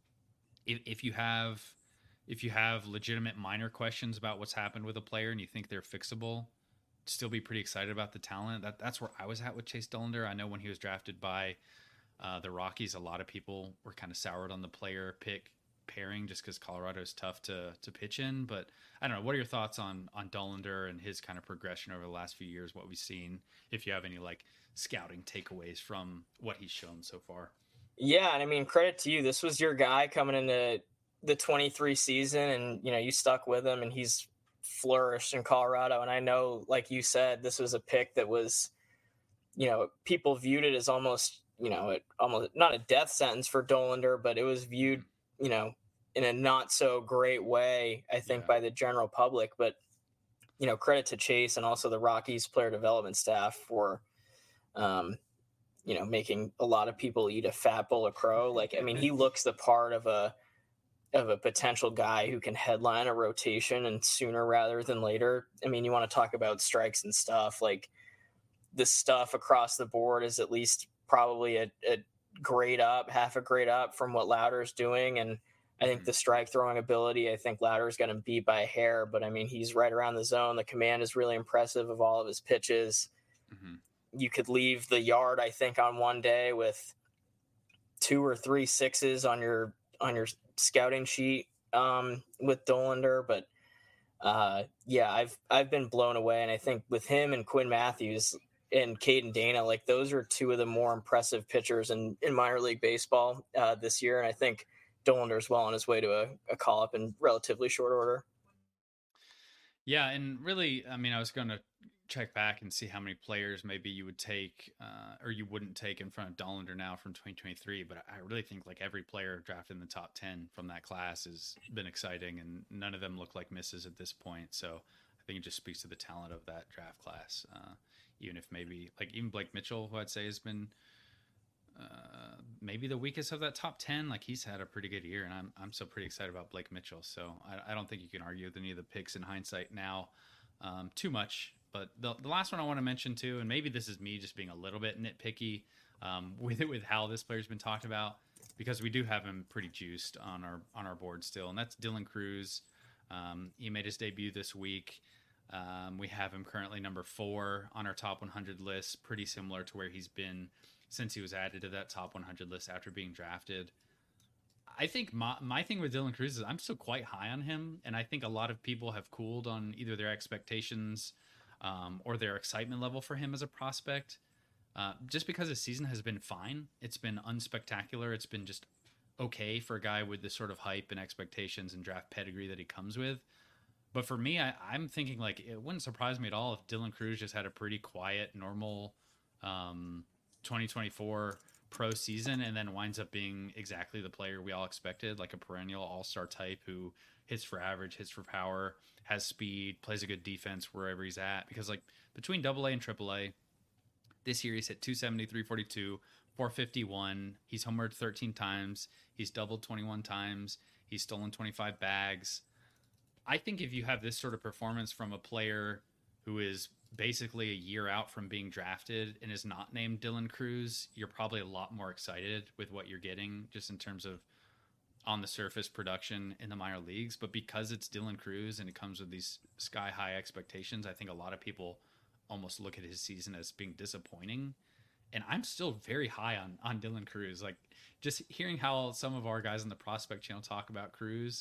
if, if you have if you have legitimate minor questions about what's happened with a player and you think they're fixable, still be pretty excited about the talent. That that's where I was at with Chase Dollander. I know when he was drafted by uh, the Rockies, a lot of people were kind of soured on the player pick pairing just because Colorado is tough to to pitch in. But I don't know. What are your thoughts on on Dollander and his kind of progression over the last few years? What we've seen, if you have any like scouting takeaways from what he's shown so far. Yeah, and I mean, credit to you. This was your guy coming into the twenty-three season, and you know you stuck with him, and he's flourished in Colorado. And I know, like you said, this was a pick that was, you know, people viewed it as almost, you know, it almost not a death sentence for Dollander, but it was viewed, you know, in a not so great way, I think, yeah. by the general public. But, you know, credit to Chase and also the Rockies player development staff for, um, you know, making a lot of people eat a fat bowl of crow. Like, I mean, he looks the part of a, of a potential guy who can headline a rotation and sooner rather than later. I mean, you want to talk about strikes and stuff, like the stuff across the board is at least probably a, a grade up, half a grade up from what Louder's doing. And I think the strike throwing ability, I think Louder's going to beat by a hair, but I mean, he's right around the zone. The command is really impressive of all of his pitches. Mm-hmm. you could leave the yard, I think, on one day with two or three sixes on your on your scouting sheet um, with Dollander. But uh, yeah, I've I've been blown away, and I think with him and Quinn Matthews and Caden Dana, like those are two of the more impressive pitchers in, in minor league baseball uh, this year. And I think Dollander's well on his way to a, a call up in relatively short order. Yeah, and really, I mean, I was going to check back and see how many players maybe you would take uh, or you wouldn't take in front of Dollander now from twenty twenty-three. But I really think like every player drafted in the top ten from that class has been exciting, and none of them look like misses at this point. So I think it just speaks to the talent of that draft class. Uh, even if maybe like even Blake Mitchell, who I'd say has been uh, maybe the weakest of that top ten, like he's had a pretty good year, and I'm I'm so pretty excited about Blake Mitchell. So I, I don't think you can argue with any of the picks in hindsight now um, too much. But the the last one I want to mention too, and maybe this is me just being a little bit nitpicky um, with it with how this player's been talked about, because we do have him pretty juiced on our on our board still, and that's Dylan Crews. Um, he made his debut this week. Um, we have him currently number four on our top one hundred list, pretty similar to where he's been since he was added to that top one hundred list after being drafted. I think my, my thing with Dylan Crews is I'm still quite high on him, and I think a lot of people have cooled on either their expectations um, or their excitement level for him as a prospect. Uh, just because his season has been fine. It's been unspectacular. It's been just okay for a guy with the sort of hype and expectations and draft pedigree that he comes with. But for me, I, I'm thinking like it wouldn't surprise me at all if Dylan Crews just had a pretty quiet, normal um, twenty twenty-four pro season and then winds up being exactly the player we all expected, like a perennial all-star type who hits for average, hits for power, has speed, plays a good defense wherever he's at. Because like between double A and triple A, this year he's hit two seventy, three forty-two, four fifty-one. He's homered thirteen times. He's doubled twenty-one times. He's stolen twenty-five bags. I think if you have this sort of performance from a player who is basically a year out from being drafted and is not named Dylan Crews, you're probably a lot more excited with what you're getting just in terms of on the surface production in the minor leagues. But because it's Dylan Crews and it comes with these sky high expectations, I think a lot of people almost look at his season as being disappointing. And I'm still very high on, on Dylan Crews. Like just hearing how some of our guys on the prospect channel talk about Crews,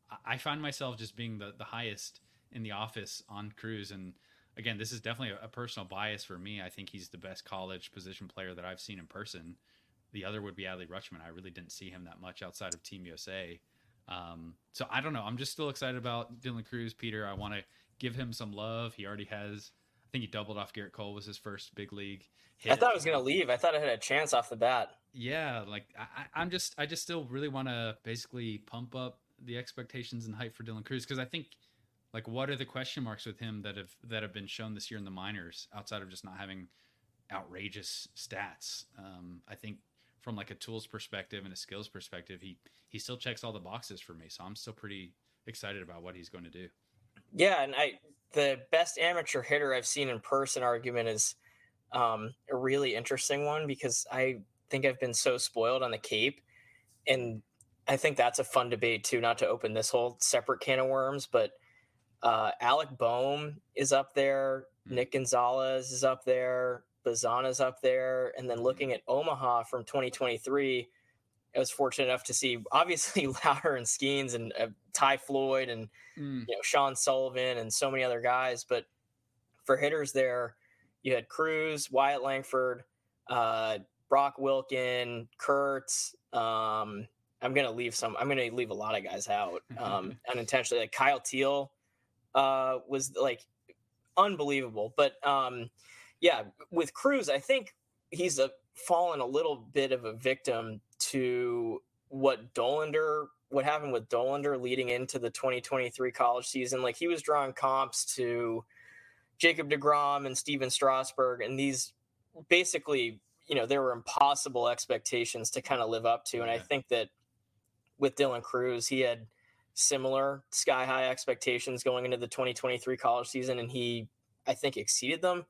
I find myself just being the, the highest in the office on Crews. And again, this is definitely a, a personal bias for me. I think he's the best college position player that I've seen in person. The other would be Adley Rutschman. I really didn't see him that much outside of Team U S A. Um, so I don't know. I'm just still excited about Dylan Crews, Peter. I want to give him some love. He already has, I think he doubled off Garrett Cole, was his first big league hit. I thought I was going to leave. I thought I had a chance off the bat. Yeah. Like I, I'm just, I just still really want to basically pump up the expectations and hype for Dylan Crews, because I think like what are the question marks with him that have that have been shown this year in the minors outside of just not having outrageous stats. um I think from like a tools perspective and a skills perspective, he he still checks all the boxes for me, so I'm still pretty excited about what he's going to do. Yeah, and I the best amateur hitter I've seen in person argument is um a really interesting one, because I think I've been so spoiled on the Cape, and I think that's a fun debate too, not to open this whole separate can of worms, but uh, Alec Boehm is up there. Mm-hmm. Nick Gonzalez is up there. Bazana's up there. And then looking at Omaha from twenty twenty-three, I was fortunate enough to see obviously Louder and Skeens and uh, Ty Floyd and mm. you know Sean Sullivan and so many other guys. But for hitters there, you had Crews, Wyatt Langford, uh, Brock Wilkin, Kurtz, um, I'm going to leave some, I'm going to leave a lot of guys out um, unintentionally. Like Kyle Teal uh, was like unbelievable. But um, yeah, with Crews, I think he's a, fallen a little bit of a victim to what Dollander, what happened with Dollander leading into the twenty twenty-three college season. Like he was drawing comps to Jacob deGrom and Steven Strasburg, and these basically, you know, there were impossible expectations to kind of live up to. And I think that with Dylan Crews, he had similar sky high expectations going into the twenty twenty-three college season, and he, I think, exceeded them.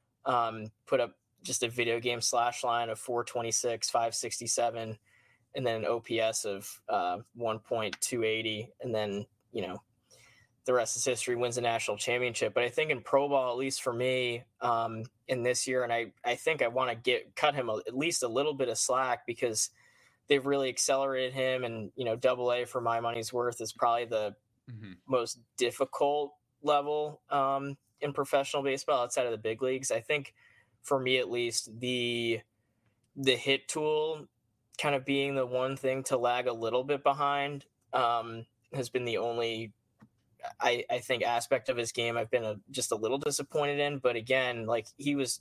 Um, put up just a video game slash line of four twenty-six, five sixty-seven, and then an O P S of uh, one point two eight zero. And then, you know, the rest is history, wins a national championship. But I think in pro ball, at least for me, um, in this year, and I, I think I want to get cut him a, at least a little bit of slack because they've really accelerated him. And, you know, double A for my money's worth is probably the mm-hmm. most difficult level um, in professional baseball outside of the big leagues. I think for me, at least, the the hit tool kind of being the one thing to lag a little bit behind um, has been the only I, I think aspect of his game I've been a, just a little disappointed in. But again, like he was,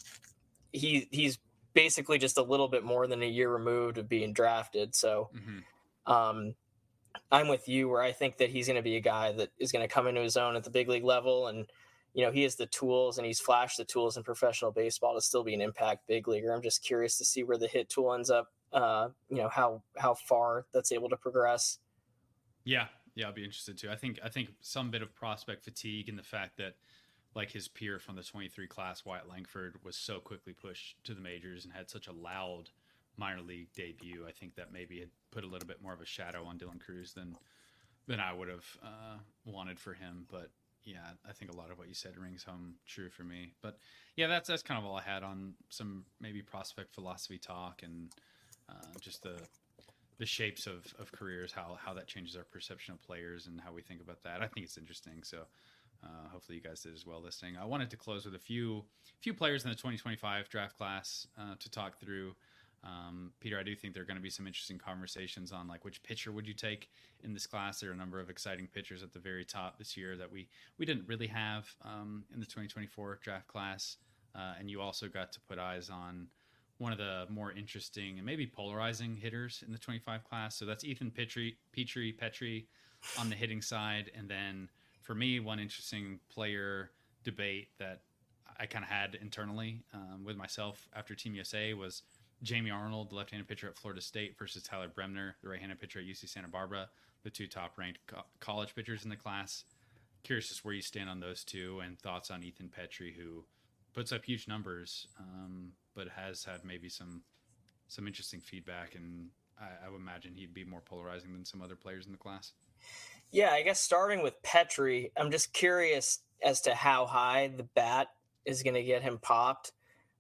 he he's basically just a little bit more than a year removed of being drafted. So mm-hmm. um, I'm with you where I think that he's going to be a guy that is going to come into his own at the big league level. And, you know, he has the tools and he's flashed the tools in professional baseball to still be an impact big leaguer. I'm just curious to see where the hit tool ends up, uh, you know, how, how far that's able to progress. Yeah. Yeah, I'll be interested too. I think I think some bit of prospect fatigue and the fact that like his peer from the twenty-three class, Wyatt Langford, was so quickly pushed to the majors and had such a loud minor league debut. I think that maybe had put a little bit more of a shadow on Dylan Cruz than than I would have uh, wanted for him. But yeah, I think a lot of what you said rings home true for me. But yeah, that's that's kind of all I had on some maybe prospect philosophy talk and uh, just the. the shapes of, of careers, how, how that changes our perception of players and how we think about that. I think it's interesting. So uh, hopefully you guys did as well listening. I wanted to close with a few few players in the twenty twenty-five draft class uh, to talk through. Um, Peter, I do think there are going to be some interesting conversations on like which pitcher would you take in this class. There are a number of exciting pitchers at the very top this year that we, we didn't really have um, in the twenty twenty-four draft class. Uh, and you also got to put eyes on one of the more interesting and maybe polarizing hitters in the twenty-five class. So that's Ethan Petry, Petry, Petry on the hitting side. And then for me, one interesting player debate that I kind of had internally um, with myself after Team U S A was Jamie Arnold, the left-handed pitcher at Florida State, versus Tyler Bremner, the right-handed pitcher at U C Santa Barbara, the two top-ranked co- college pitchers in the class. Curious just where you stand on those two and thoughts on Ethan Petry, who puts up huge numbers, um, but has had maybe some some interesting feedback, and I, I would imagine he'd be more polarizing than some other players in the class. Yeah, I guess starting with Petry, I'm just curious as to how high the bat is going to get him popped.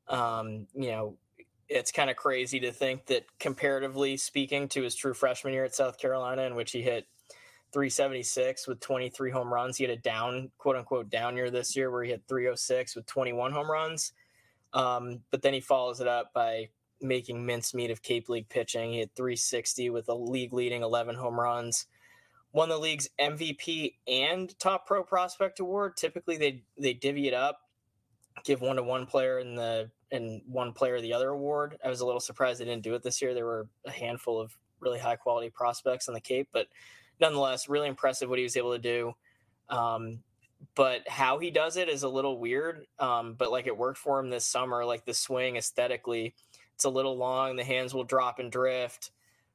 Um, you know, it's kind of crazy to think that comparatively speaking to his true freshman year at South Carolina, in which he hit three seventy-six with twenty-three home runs, he had a down, quote unquote, down year this year where he hit three oh six with twenty-one home runs. Um, but then he follows it up by making mincemeat of Cape League pitching. He hit three sixty with a league-leading eleven home runs. Won the league's M V P and top pro prospect award. Typically, they they divvy it up, give one to one player and the and one player the other award. I was a little surprised they didn't do it this year. There were a handful of really high quality prospects on the Cape, but nonetheless, really impressive what he was able to do. Um, but how he does it is a little weird. Um, but like it worked for him this summer. Like the swing aesthetically, it's a little long. The hands will drop and drift.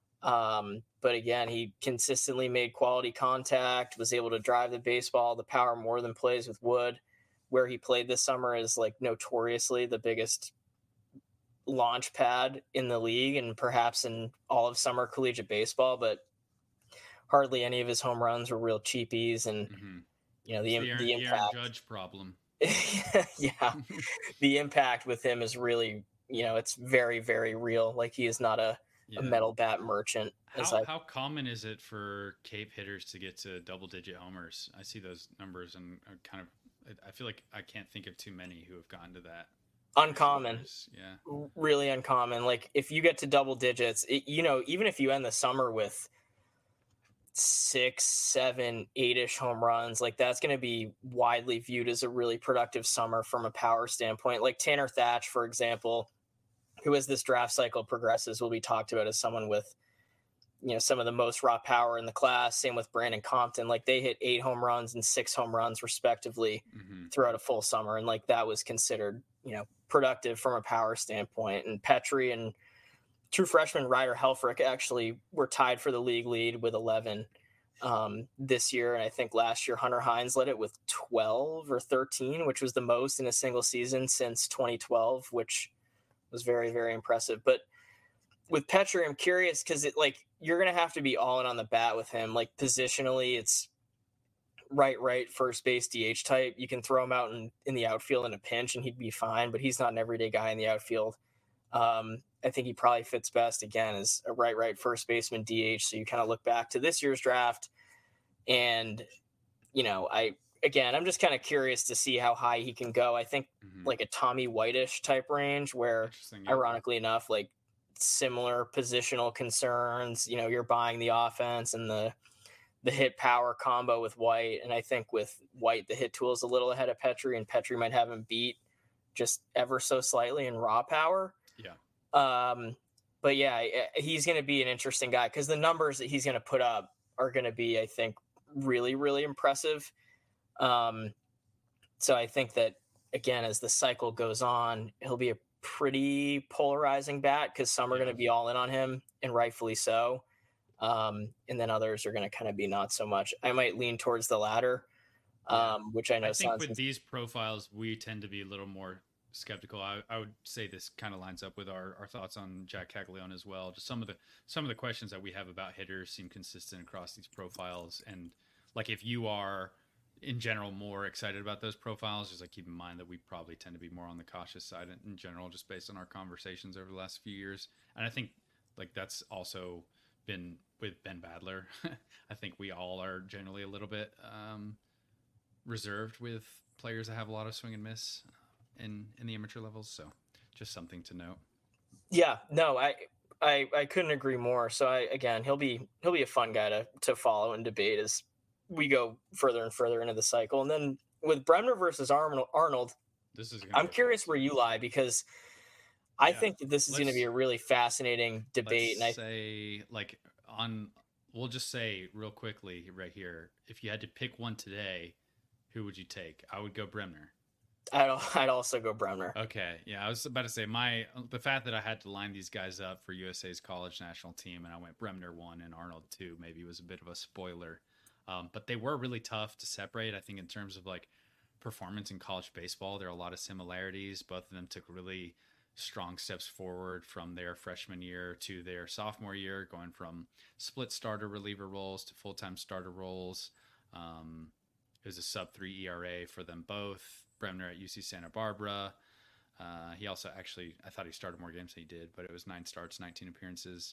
Um, but again, he consistently made quality contact, was able to drive the baseball, the power more than plays with wood. Where he played this summer is like notoriously the biggest launch pad in the league and perhaps in all of summer collegiate baseball, but hardly any of his home runs were real cheapies. And, mm-hmm. you know, the, the, Aaron, the impact the Aaron Judge problem. yeah. The impact with him is really, you know, it's very, very real. Like he is not a, yeah. a metal bat merchant. How, I, how common is it for Cape hitters to get to double digit homers? I see those numbers and kind of, I feel like I can't think of too many who have gotten to that. Uncommon. Yeah. Really uncommon. Like if you get to double digits, it, you know, even if you end the summer with six, seven, eight-ish home runs, like that's going to be widely viewed as a really productive summer from a power standpoint. Like Tanner Thatch, for example, who as this draft cycle progresses will be talked about as someone with, you know, some of the most raw power in the class. Same with Brandon Compton. Like they hit eight home runs and six home runs respectively mm-hmm. throughout a full summer. And like that was considered, you know, productive from a power standpoint. And Petry and true freshman Ryder Helfrich actually were tied for the league lead with eleven um, this year. And I think last year Hunter Hines led it with twelve or thirteen, which was the most in a single season since twenty twelve, which was very, very impressive. But with Petry, I'm curious because it like you're gonna have to be all in on the bat with him. Like positionally, it's right, right, first base D H type. You can throw him out in, in the outfield in a pinch and he'd be fine, but he's not an everyday guy in the outfield. Um, I think he probably fits best, again, as a right, right, first baseman D H. So you kind of look back to this year's draft and, you know, I, again, I'm just kind of curious to see how high he can go. I think mm-hmm. like a Tommy White-ish type range where, yeah. ironically enough, like similar positional concerns, you know, you're buying the offense and the, the hit power combo with White. And I think with White, the hit tool is a little ahead of Petry, and Petry might have him beat just ever so slightly in raw power. Yeah. Um, but yeah, he's going to be an interesting guy because the numbers that he's going to put up are going to be, I think, really, really impressive. Um, so I think that, again, as the cycle goes on, he'll be a pretty polarizing bat because some are going to be all in on him, and rightfully so. Um, and then others are going to kind of be not so much. I might lean towards the latter, um, yeah. which I know I think sounds... with these profiles, we tend to be a little more skeptical. I, I would say this kind of lines up with our, our thoughts on Jack Caglione as well. Just some of the some of the questions that we have about hitters seem consistent across these profiles. And like if you are in general more excited about those profiles, just like keep in mind that we probably tend to be more on the cautious side in, in general, just based on our conversations over the last few years. And I think like that's also been with Ben Badler. I think we all are generally a little bit um, reserved with players that have a lot of swing and miss in in the amateur levels, so just something to note. Yeah, no, I I I couldn't agree more. So I again, he'll be he'll be a fun guy to to follow and debate as we go further and further into the cycle. And then with Bremner versus Arnold, this is I'm curious where you lie because I yeah. think that this is going to be a really fascinating debate. Let's and I say like on we'll just say real quickly right here, if you had to pick one today, who would you take? I would go Bremner. I'd, I'd also go Bremner. Okay. Yeah. I was about to say my, the fact that I had to line these guys up for U S A's college national team and I went Bremner one and Arnold two, maybe was a bit of a spoiler. Um, but they were really tough to separate. I think in terms of like performance in college baseball, there are a lot of similarities. Both of them took really strong steps forward from their freshman year to their sophomore year, going from split starter reliever roles to full-time starter roles. Um, it was a sub three E R A for them both. Bremner at U C Santa Barbara. Uh, he also actually, I thought he started more games than he did, but it was nine starts, nineteen appearances.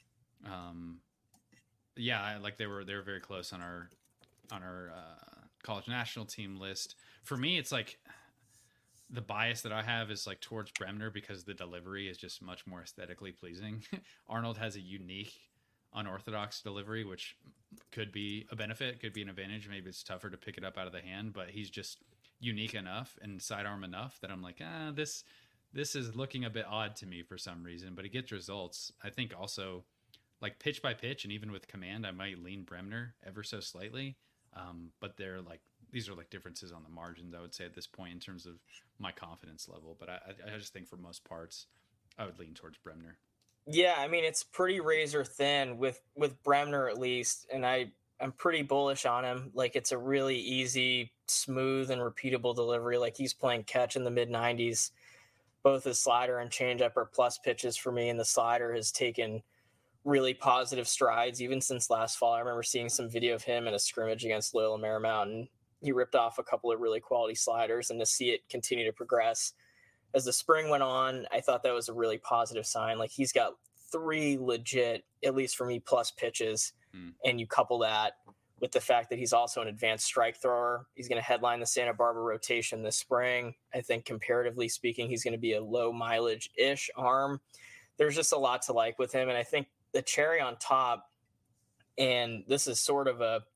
Um, yeah, I, like they were, they were very close on our, on our uh, college national team list. For me, it's like the bias that I have is like towards Bremner because the delivery is just much more aesthetically pleasing. Arnold has a unique, unorthodox delivery, which could be a benefit, could be an advantage. Maybe it's tougher to pick it up out of the hand, but he's just unique enough and sidearm enough that I'm like, ah, this this is looking a bit odd to me for some reason, but he gets results. I think also like pitch by pitch and even with command, I might lean Bremner ever so slightly. Um, but they're like, these are like differences on the margins, I would say at this point in terms of my confidence level. But I, I just think for most parts, I would lean towards Bremner. Yeah, I mean, it's pretty razor thin with, with Bremner at least. And I, I'm pretty bullish on him. Like it's a really easy, smooth and repeatable delivery. Like he's playing catch in the mid nineties. Both his slider and changeup are plus pitches for me. And the slider has taken really positive strides even since last fall. I remember seeing some video of him in a scrimmage against Loyola Marymount, and he ripped off a couple of really quality sliders, and to see it continue to progress as the spring went on, I thought that was a really positive sign. Like he's got three legit, at least for me, plus pitches. Mm. And you couple that with the fact that he's also an advanced strike thrower. He's going to headline the Santa Barbara rotation this spring. I think comparatively speaking, he's going to be a low mileage ish arm. There's just a lot to like with him. And I think the cherry on top, and this is sort of a,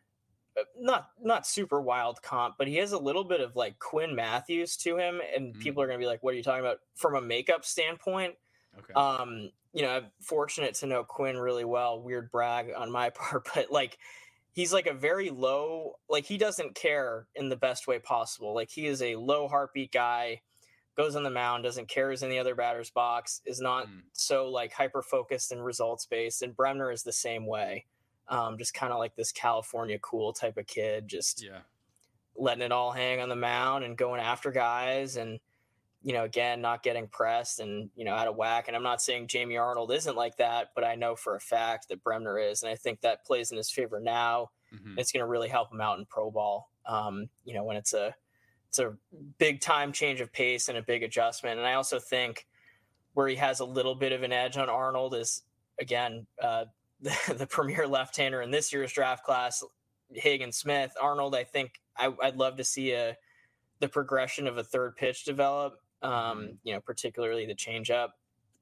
not not super wild comp, but he has a little bit of like Quinn Matthews to him, and mm. people are going to be like, what are you talking about from a makeup standpoint? Okay. Um, you know, I'm fortunate to know Quinn really well, weird brag on my part, but like, he's like a very low, like he doesn't care in the best way possible. Like he is a low heartbeat guy, goes on the mound, doesn't care who's in the other batter's box, is not mm. so like hyper focused and results based. And Bremner is the same way. Um, just kind of like this California cool type of kid, just yeah. letting it all hang on the mound and going after guys. And, you know, again, not getting pressed and, you know, out of whack. And I'm not saying Jamie Arnold isn't like that, but I know for a fact that Bremner is. And I think that plays in his favor now. Mm-hmm. It's going to really help him out in pro ball. Um, you know, when it's a it's a big time change of pace and a big adjustment. And I also think where he has a little bit of an edge on Arnold is, again, uh, the, the premier left-hander in this year's draft class, Hagen Smith. Arnold, I think I, I'd love to see a the progression of a third pitch develop, um, Mm-hmm. you know, particularly the changeup.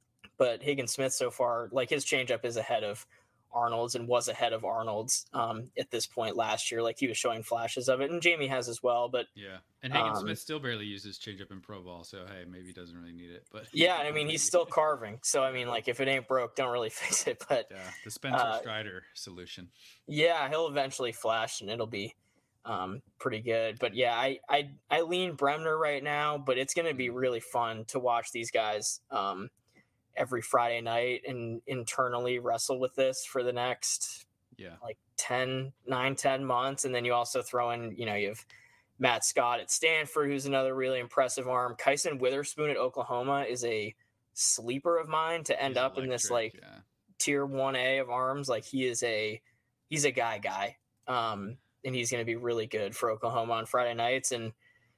But Hagen Smith so far, like his changeup is ahead of Arnold's and was ahead of Arnold's um, at this point last year. Like he was showing flashes of it, and Jamie has as well. But Yeah, and Hagen um, Smith still barely uses changeup in pro ball, so hey, maybe he doesn't really need it. But yeah, I mean he's still carving. So I mean, like if it ain't broke, don't really fix it. But yeah, the Spencer uh, Strider solution. Yeah, he'll eventually flash, and it'll be um, pretty good. But yeah, I I I lean Bremner right now, but it's going to be really fun to watch these guys um, every Friday night and internally wrestle with this for the next Yeah, like ten, nine, ten months. And then you also throw in, you know, you have Matt Scott at Stanford, who's another really impressive arm. Kyson Witherspoon at Oklahoma is a sleeper of mine to end He's up in this electric, like yeah. tier one A of arms. Like he is a, he's a guy guy. Um, and he's going to be really good for Oklahoma on Friday nights. And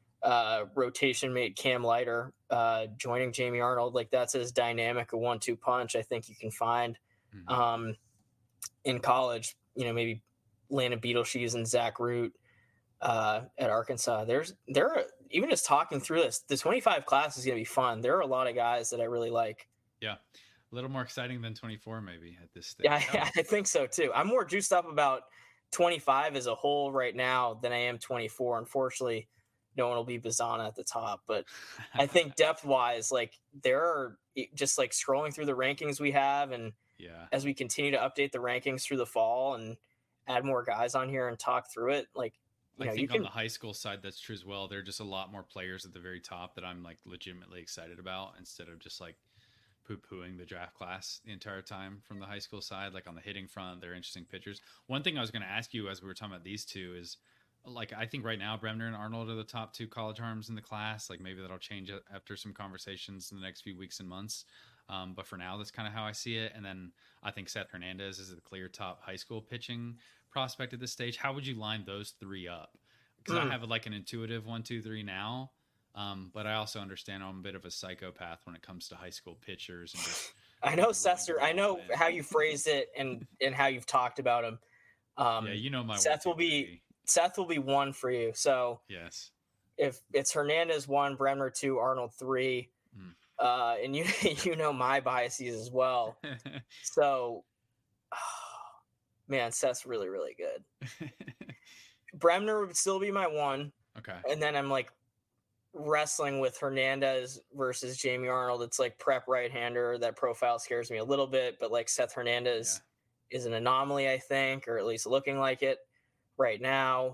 uh, rotation mate Cam Leiter uh, joining Jamie Arnold, like that's as dynamic a one two punch I think you can find Mhm. um, in college. You know, maybe Landon Beetleshees and Zach Root uh, at Arkansas. There's there are, even just talking through this, the twenty-five class is going to be fun. There are a lot of guys that I really like. Yeah, a little more exciting than twenty-four maybe at this stage. Yeah, I, I think so too. I'm more juiced up about twenty-five as a whole right now than I am twenty-four. Unfortunately, no one will be Bazana at the top, but I think depth wise, like there are just like scrolling through the rankings we have, and yeah, as we continue to update the rankings through the fall and add more guys on here and talk through it, like you I know, think you can. on the high school side that's true as well. There are just a lot more players at the very top that I'm like legitimately excited about instead of just like poo-pooing the draft class the entire time from the high school side. Like on the hitting front, they're interesting pitchers. One thing I was going to ask you as we were talking about these two is, like, I think right now Bremner and Arnold are the top two college arms in the class. Like maybe that'll change after some conversations in the next few weeks and months. Um, but for now, that's kind of how I see it. And then I think Seth Hernandez is the clear top high school pitching prospect at this stage. How would you line those three up? Because Mm. I have like an intuitive one, two, three now. Um, but I also understand I'm a bit of a psychopath when it comes to high school pitchers. And just I know Seth. I know development. how you phrased it and and how you've talked about him. Um, yeah, you know my Seth one, will two, be three. Seth will be one for you. So Yes. if it's Hernandez one, Bremner two, Arnold three, Mm. uh, and you you know my biases as well. So, oh, man, Seth's really really good. Bremner would still be my one, Okay. and then I'm like wrestling with Hernandez versus Jamie Arnold. It's like prep right-hander. That profile scares me a little bit, but like Seth Hernandez is an anomaly, I think, or at least looking like it right now.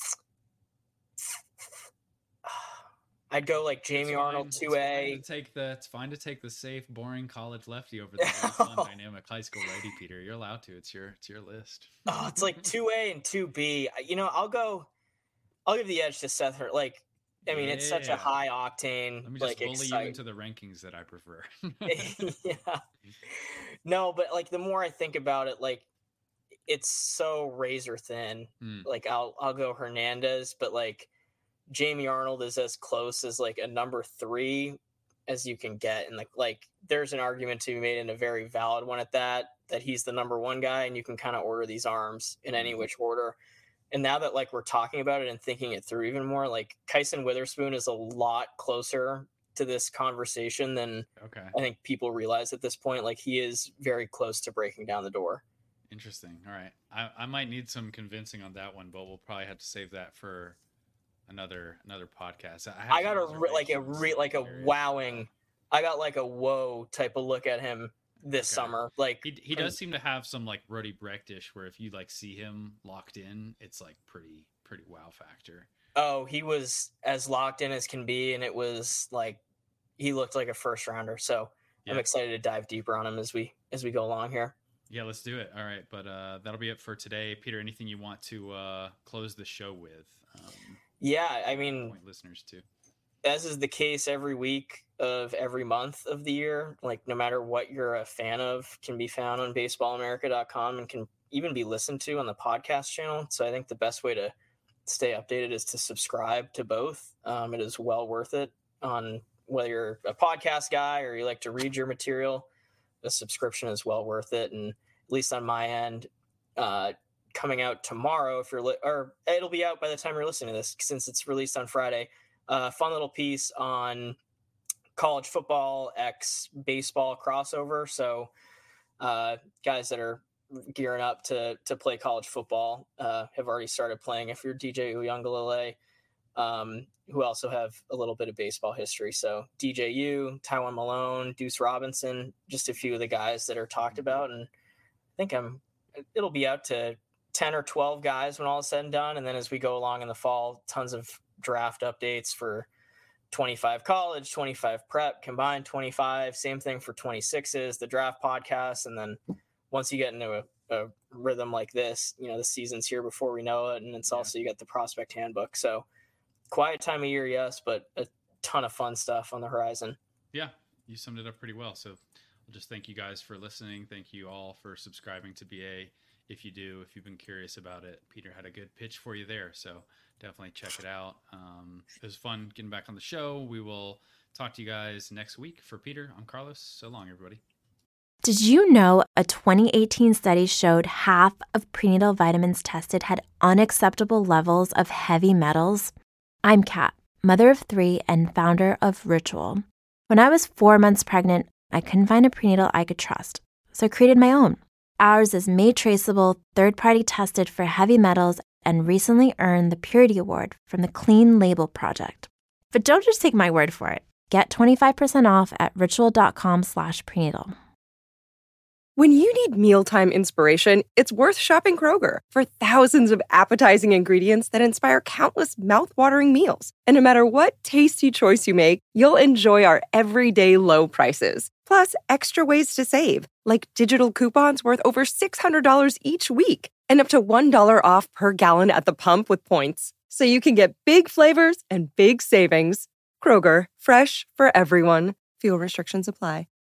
I'd go like Jamie It's Arnold fine. two A. It's fine to take the it's fine to take the safe, boring college lefty over the really fun, dynamic high school righty, Peter. You're allowed to. It's your it's your list. Oh, it's like two A and two B. You know, I'll go. I'll give the edge to Seth. Her like, I mean, it's such a Yeah. high octane. Let me just like bully excite- you into the rankings that I prefer. yeah. No, but like the more I think about it, like it's so razor thin. Hmm. Like I'll I'll go Hernandez, but like Jamie Arnold is as close as like a number three as you can get, and like like there's an argument to be made, and a very valid one at that, that he's the number one guy, and you can kind of order these arms in any which order. And now that like we're talking about it and thinking it through even more, like Kyson Witherspoon is a lot closer to this conversation than Okay. I think people realize at this point. Like he is very close to breaking down the door. Interesting. All right. I, I might need some convincing on that one, but we'll probably have to save that for another another podcast. I, have I got a some re- like a reservations re- like a areas. wowing. I got like a whoa type of look at him this Okay. summer. Like He he does seem to have some like Brody Brechtish, where if you like see him locked in, it's like pretty pretty wow factor. oh, he was as locked in as can be, and it was like he looked like a first rounder. So I'm Yeah. excited to dive deeper on him as we as we go along here. Yeah, let's do it. All right, but uh, that'll be it for today. Peter, anything you want to uh, close the show with? Um, Yeah, I mean, point listeners to. as is the case every week of every month of the year, like no matter what you're a fan of, can be found on baseball america dot com and can even be listened to on the podcast channel. So I think the best way to stay updated is to subscribe to both. Um, it is well worth it on whether you're a podcast guy or you like to read your material. The subscription is well worth it. And at least on my end, uh, coming out tomorrow, if you're li- or it'll be out by the time you're listening to this, since it's released on Friday. A uh, fun little piece on college football x baseball crossover. So uh, guys that are gearing up to to play college football uh, have already started playing. If you're D J Uiagalelei, um, who also have a little bit of baseball history. So D J U, Tywone Malone, Deuce Robinson, just a few of the guys that are talked about. And I think I'm it'll be out to ten or twelve guys when all is said and done. And then as we go along in the fall, tons of draft updates for twenty-five college, twenty-five prep, combined twenty-five, same thing for twenty-sixes, the draft podcast. And then once you get into a, a rhythm like this, you know, the season's here before we know it. And it's also, you got the prospect handbook. So quiet time of year, yes, but a ton of fun stuff on the horizon. Yeah, you summed it up pretty well. So I'll just thank you guys for listening. Thank you all for subscribing to B A. If you do, if you've been curious about it, Peter had a good pitch for you there. So definitely check it out. Um, it was fun getting back on the show. We will talk to you guys next week. For Peter, I'm Carlos. So long, everybody. Did you know a twenty eighteen study showed half of prenatal vitamins tested had unacceptable levels of heavy metals? I'm Kat, mother of three and founder of Ritual. When I was four months pregnant, I couldn't find a prenatal I could trust, so I created my own. Ours is made traceable, third-party tested for heavy metals, and recently earned the Purity Award from the Clean Label Project. But don't just take my word for it. Get twenty-five percent off at ritual.com slash prenatal. When you need mealtime inspiration, it's worth shopping Kroger for thousands of appetizing ingredients that inspire countless mouth-watering meals. And no matter what tasty choice you make, you'll enjoy our everyday low prices. Plus, extra ways to save, like digital coupons worth over six hundred dollars each week and up to one dollar off per gallon at the pump with points. So you can get big flavors and big savings. Kroger, fresh for everyone. Fuel restrictions apply.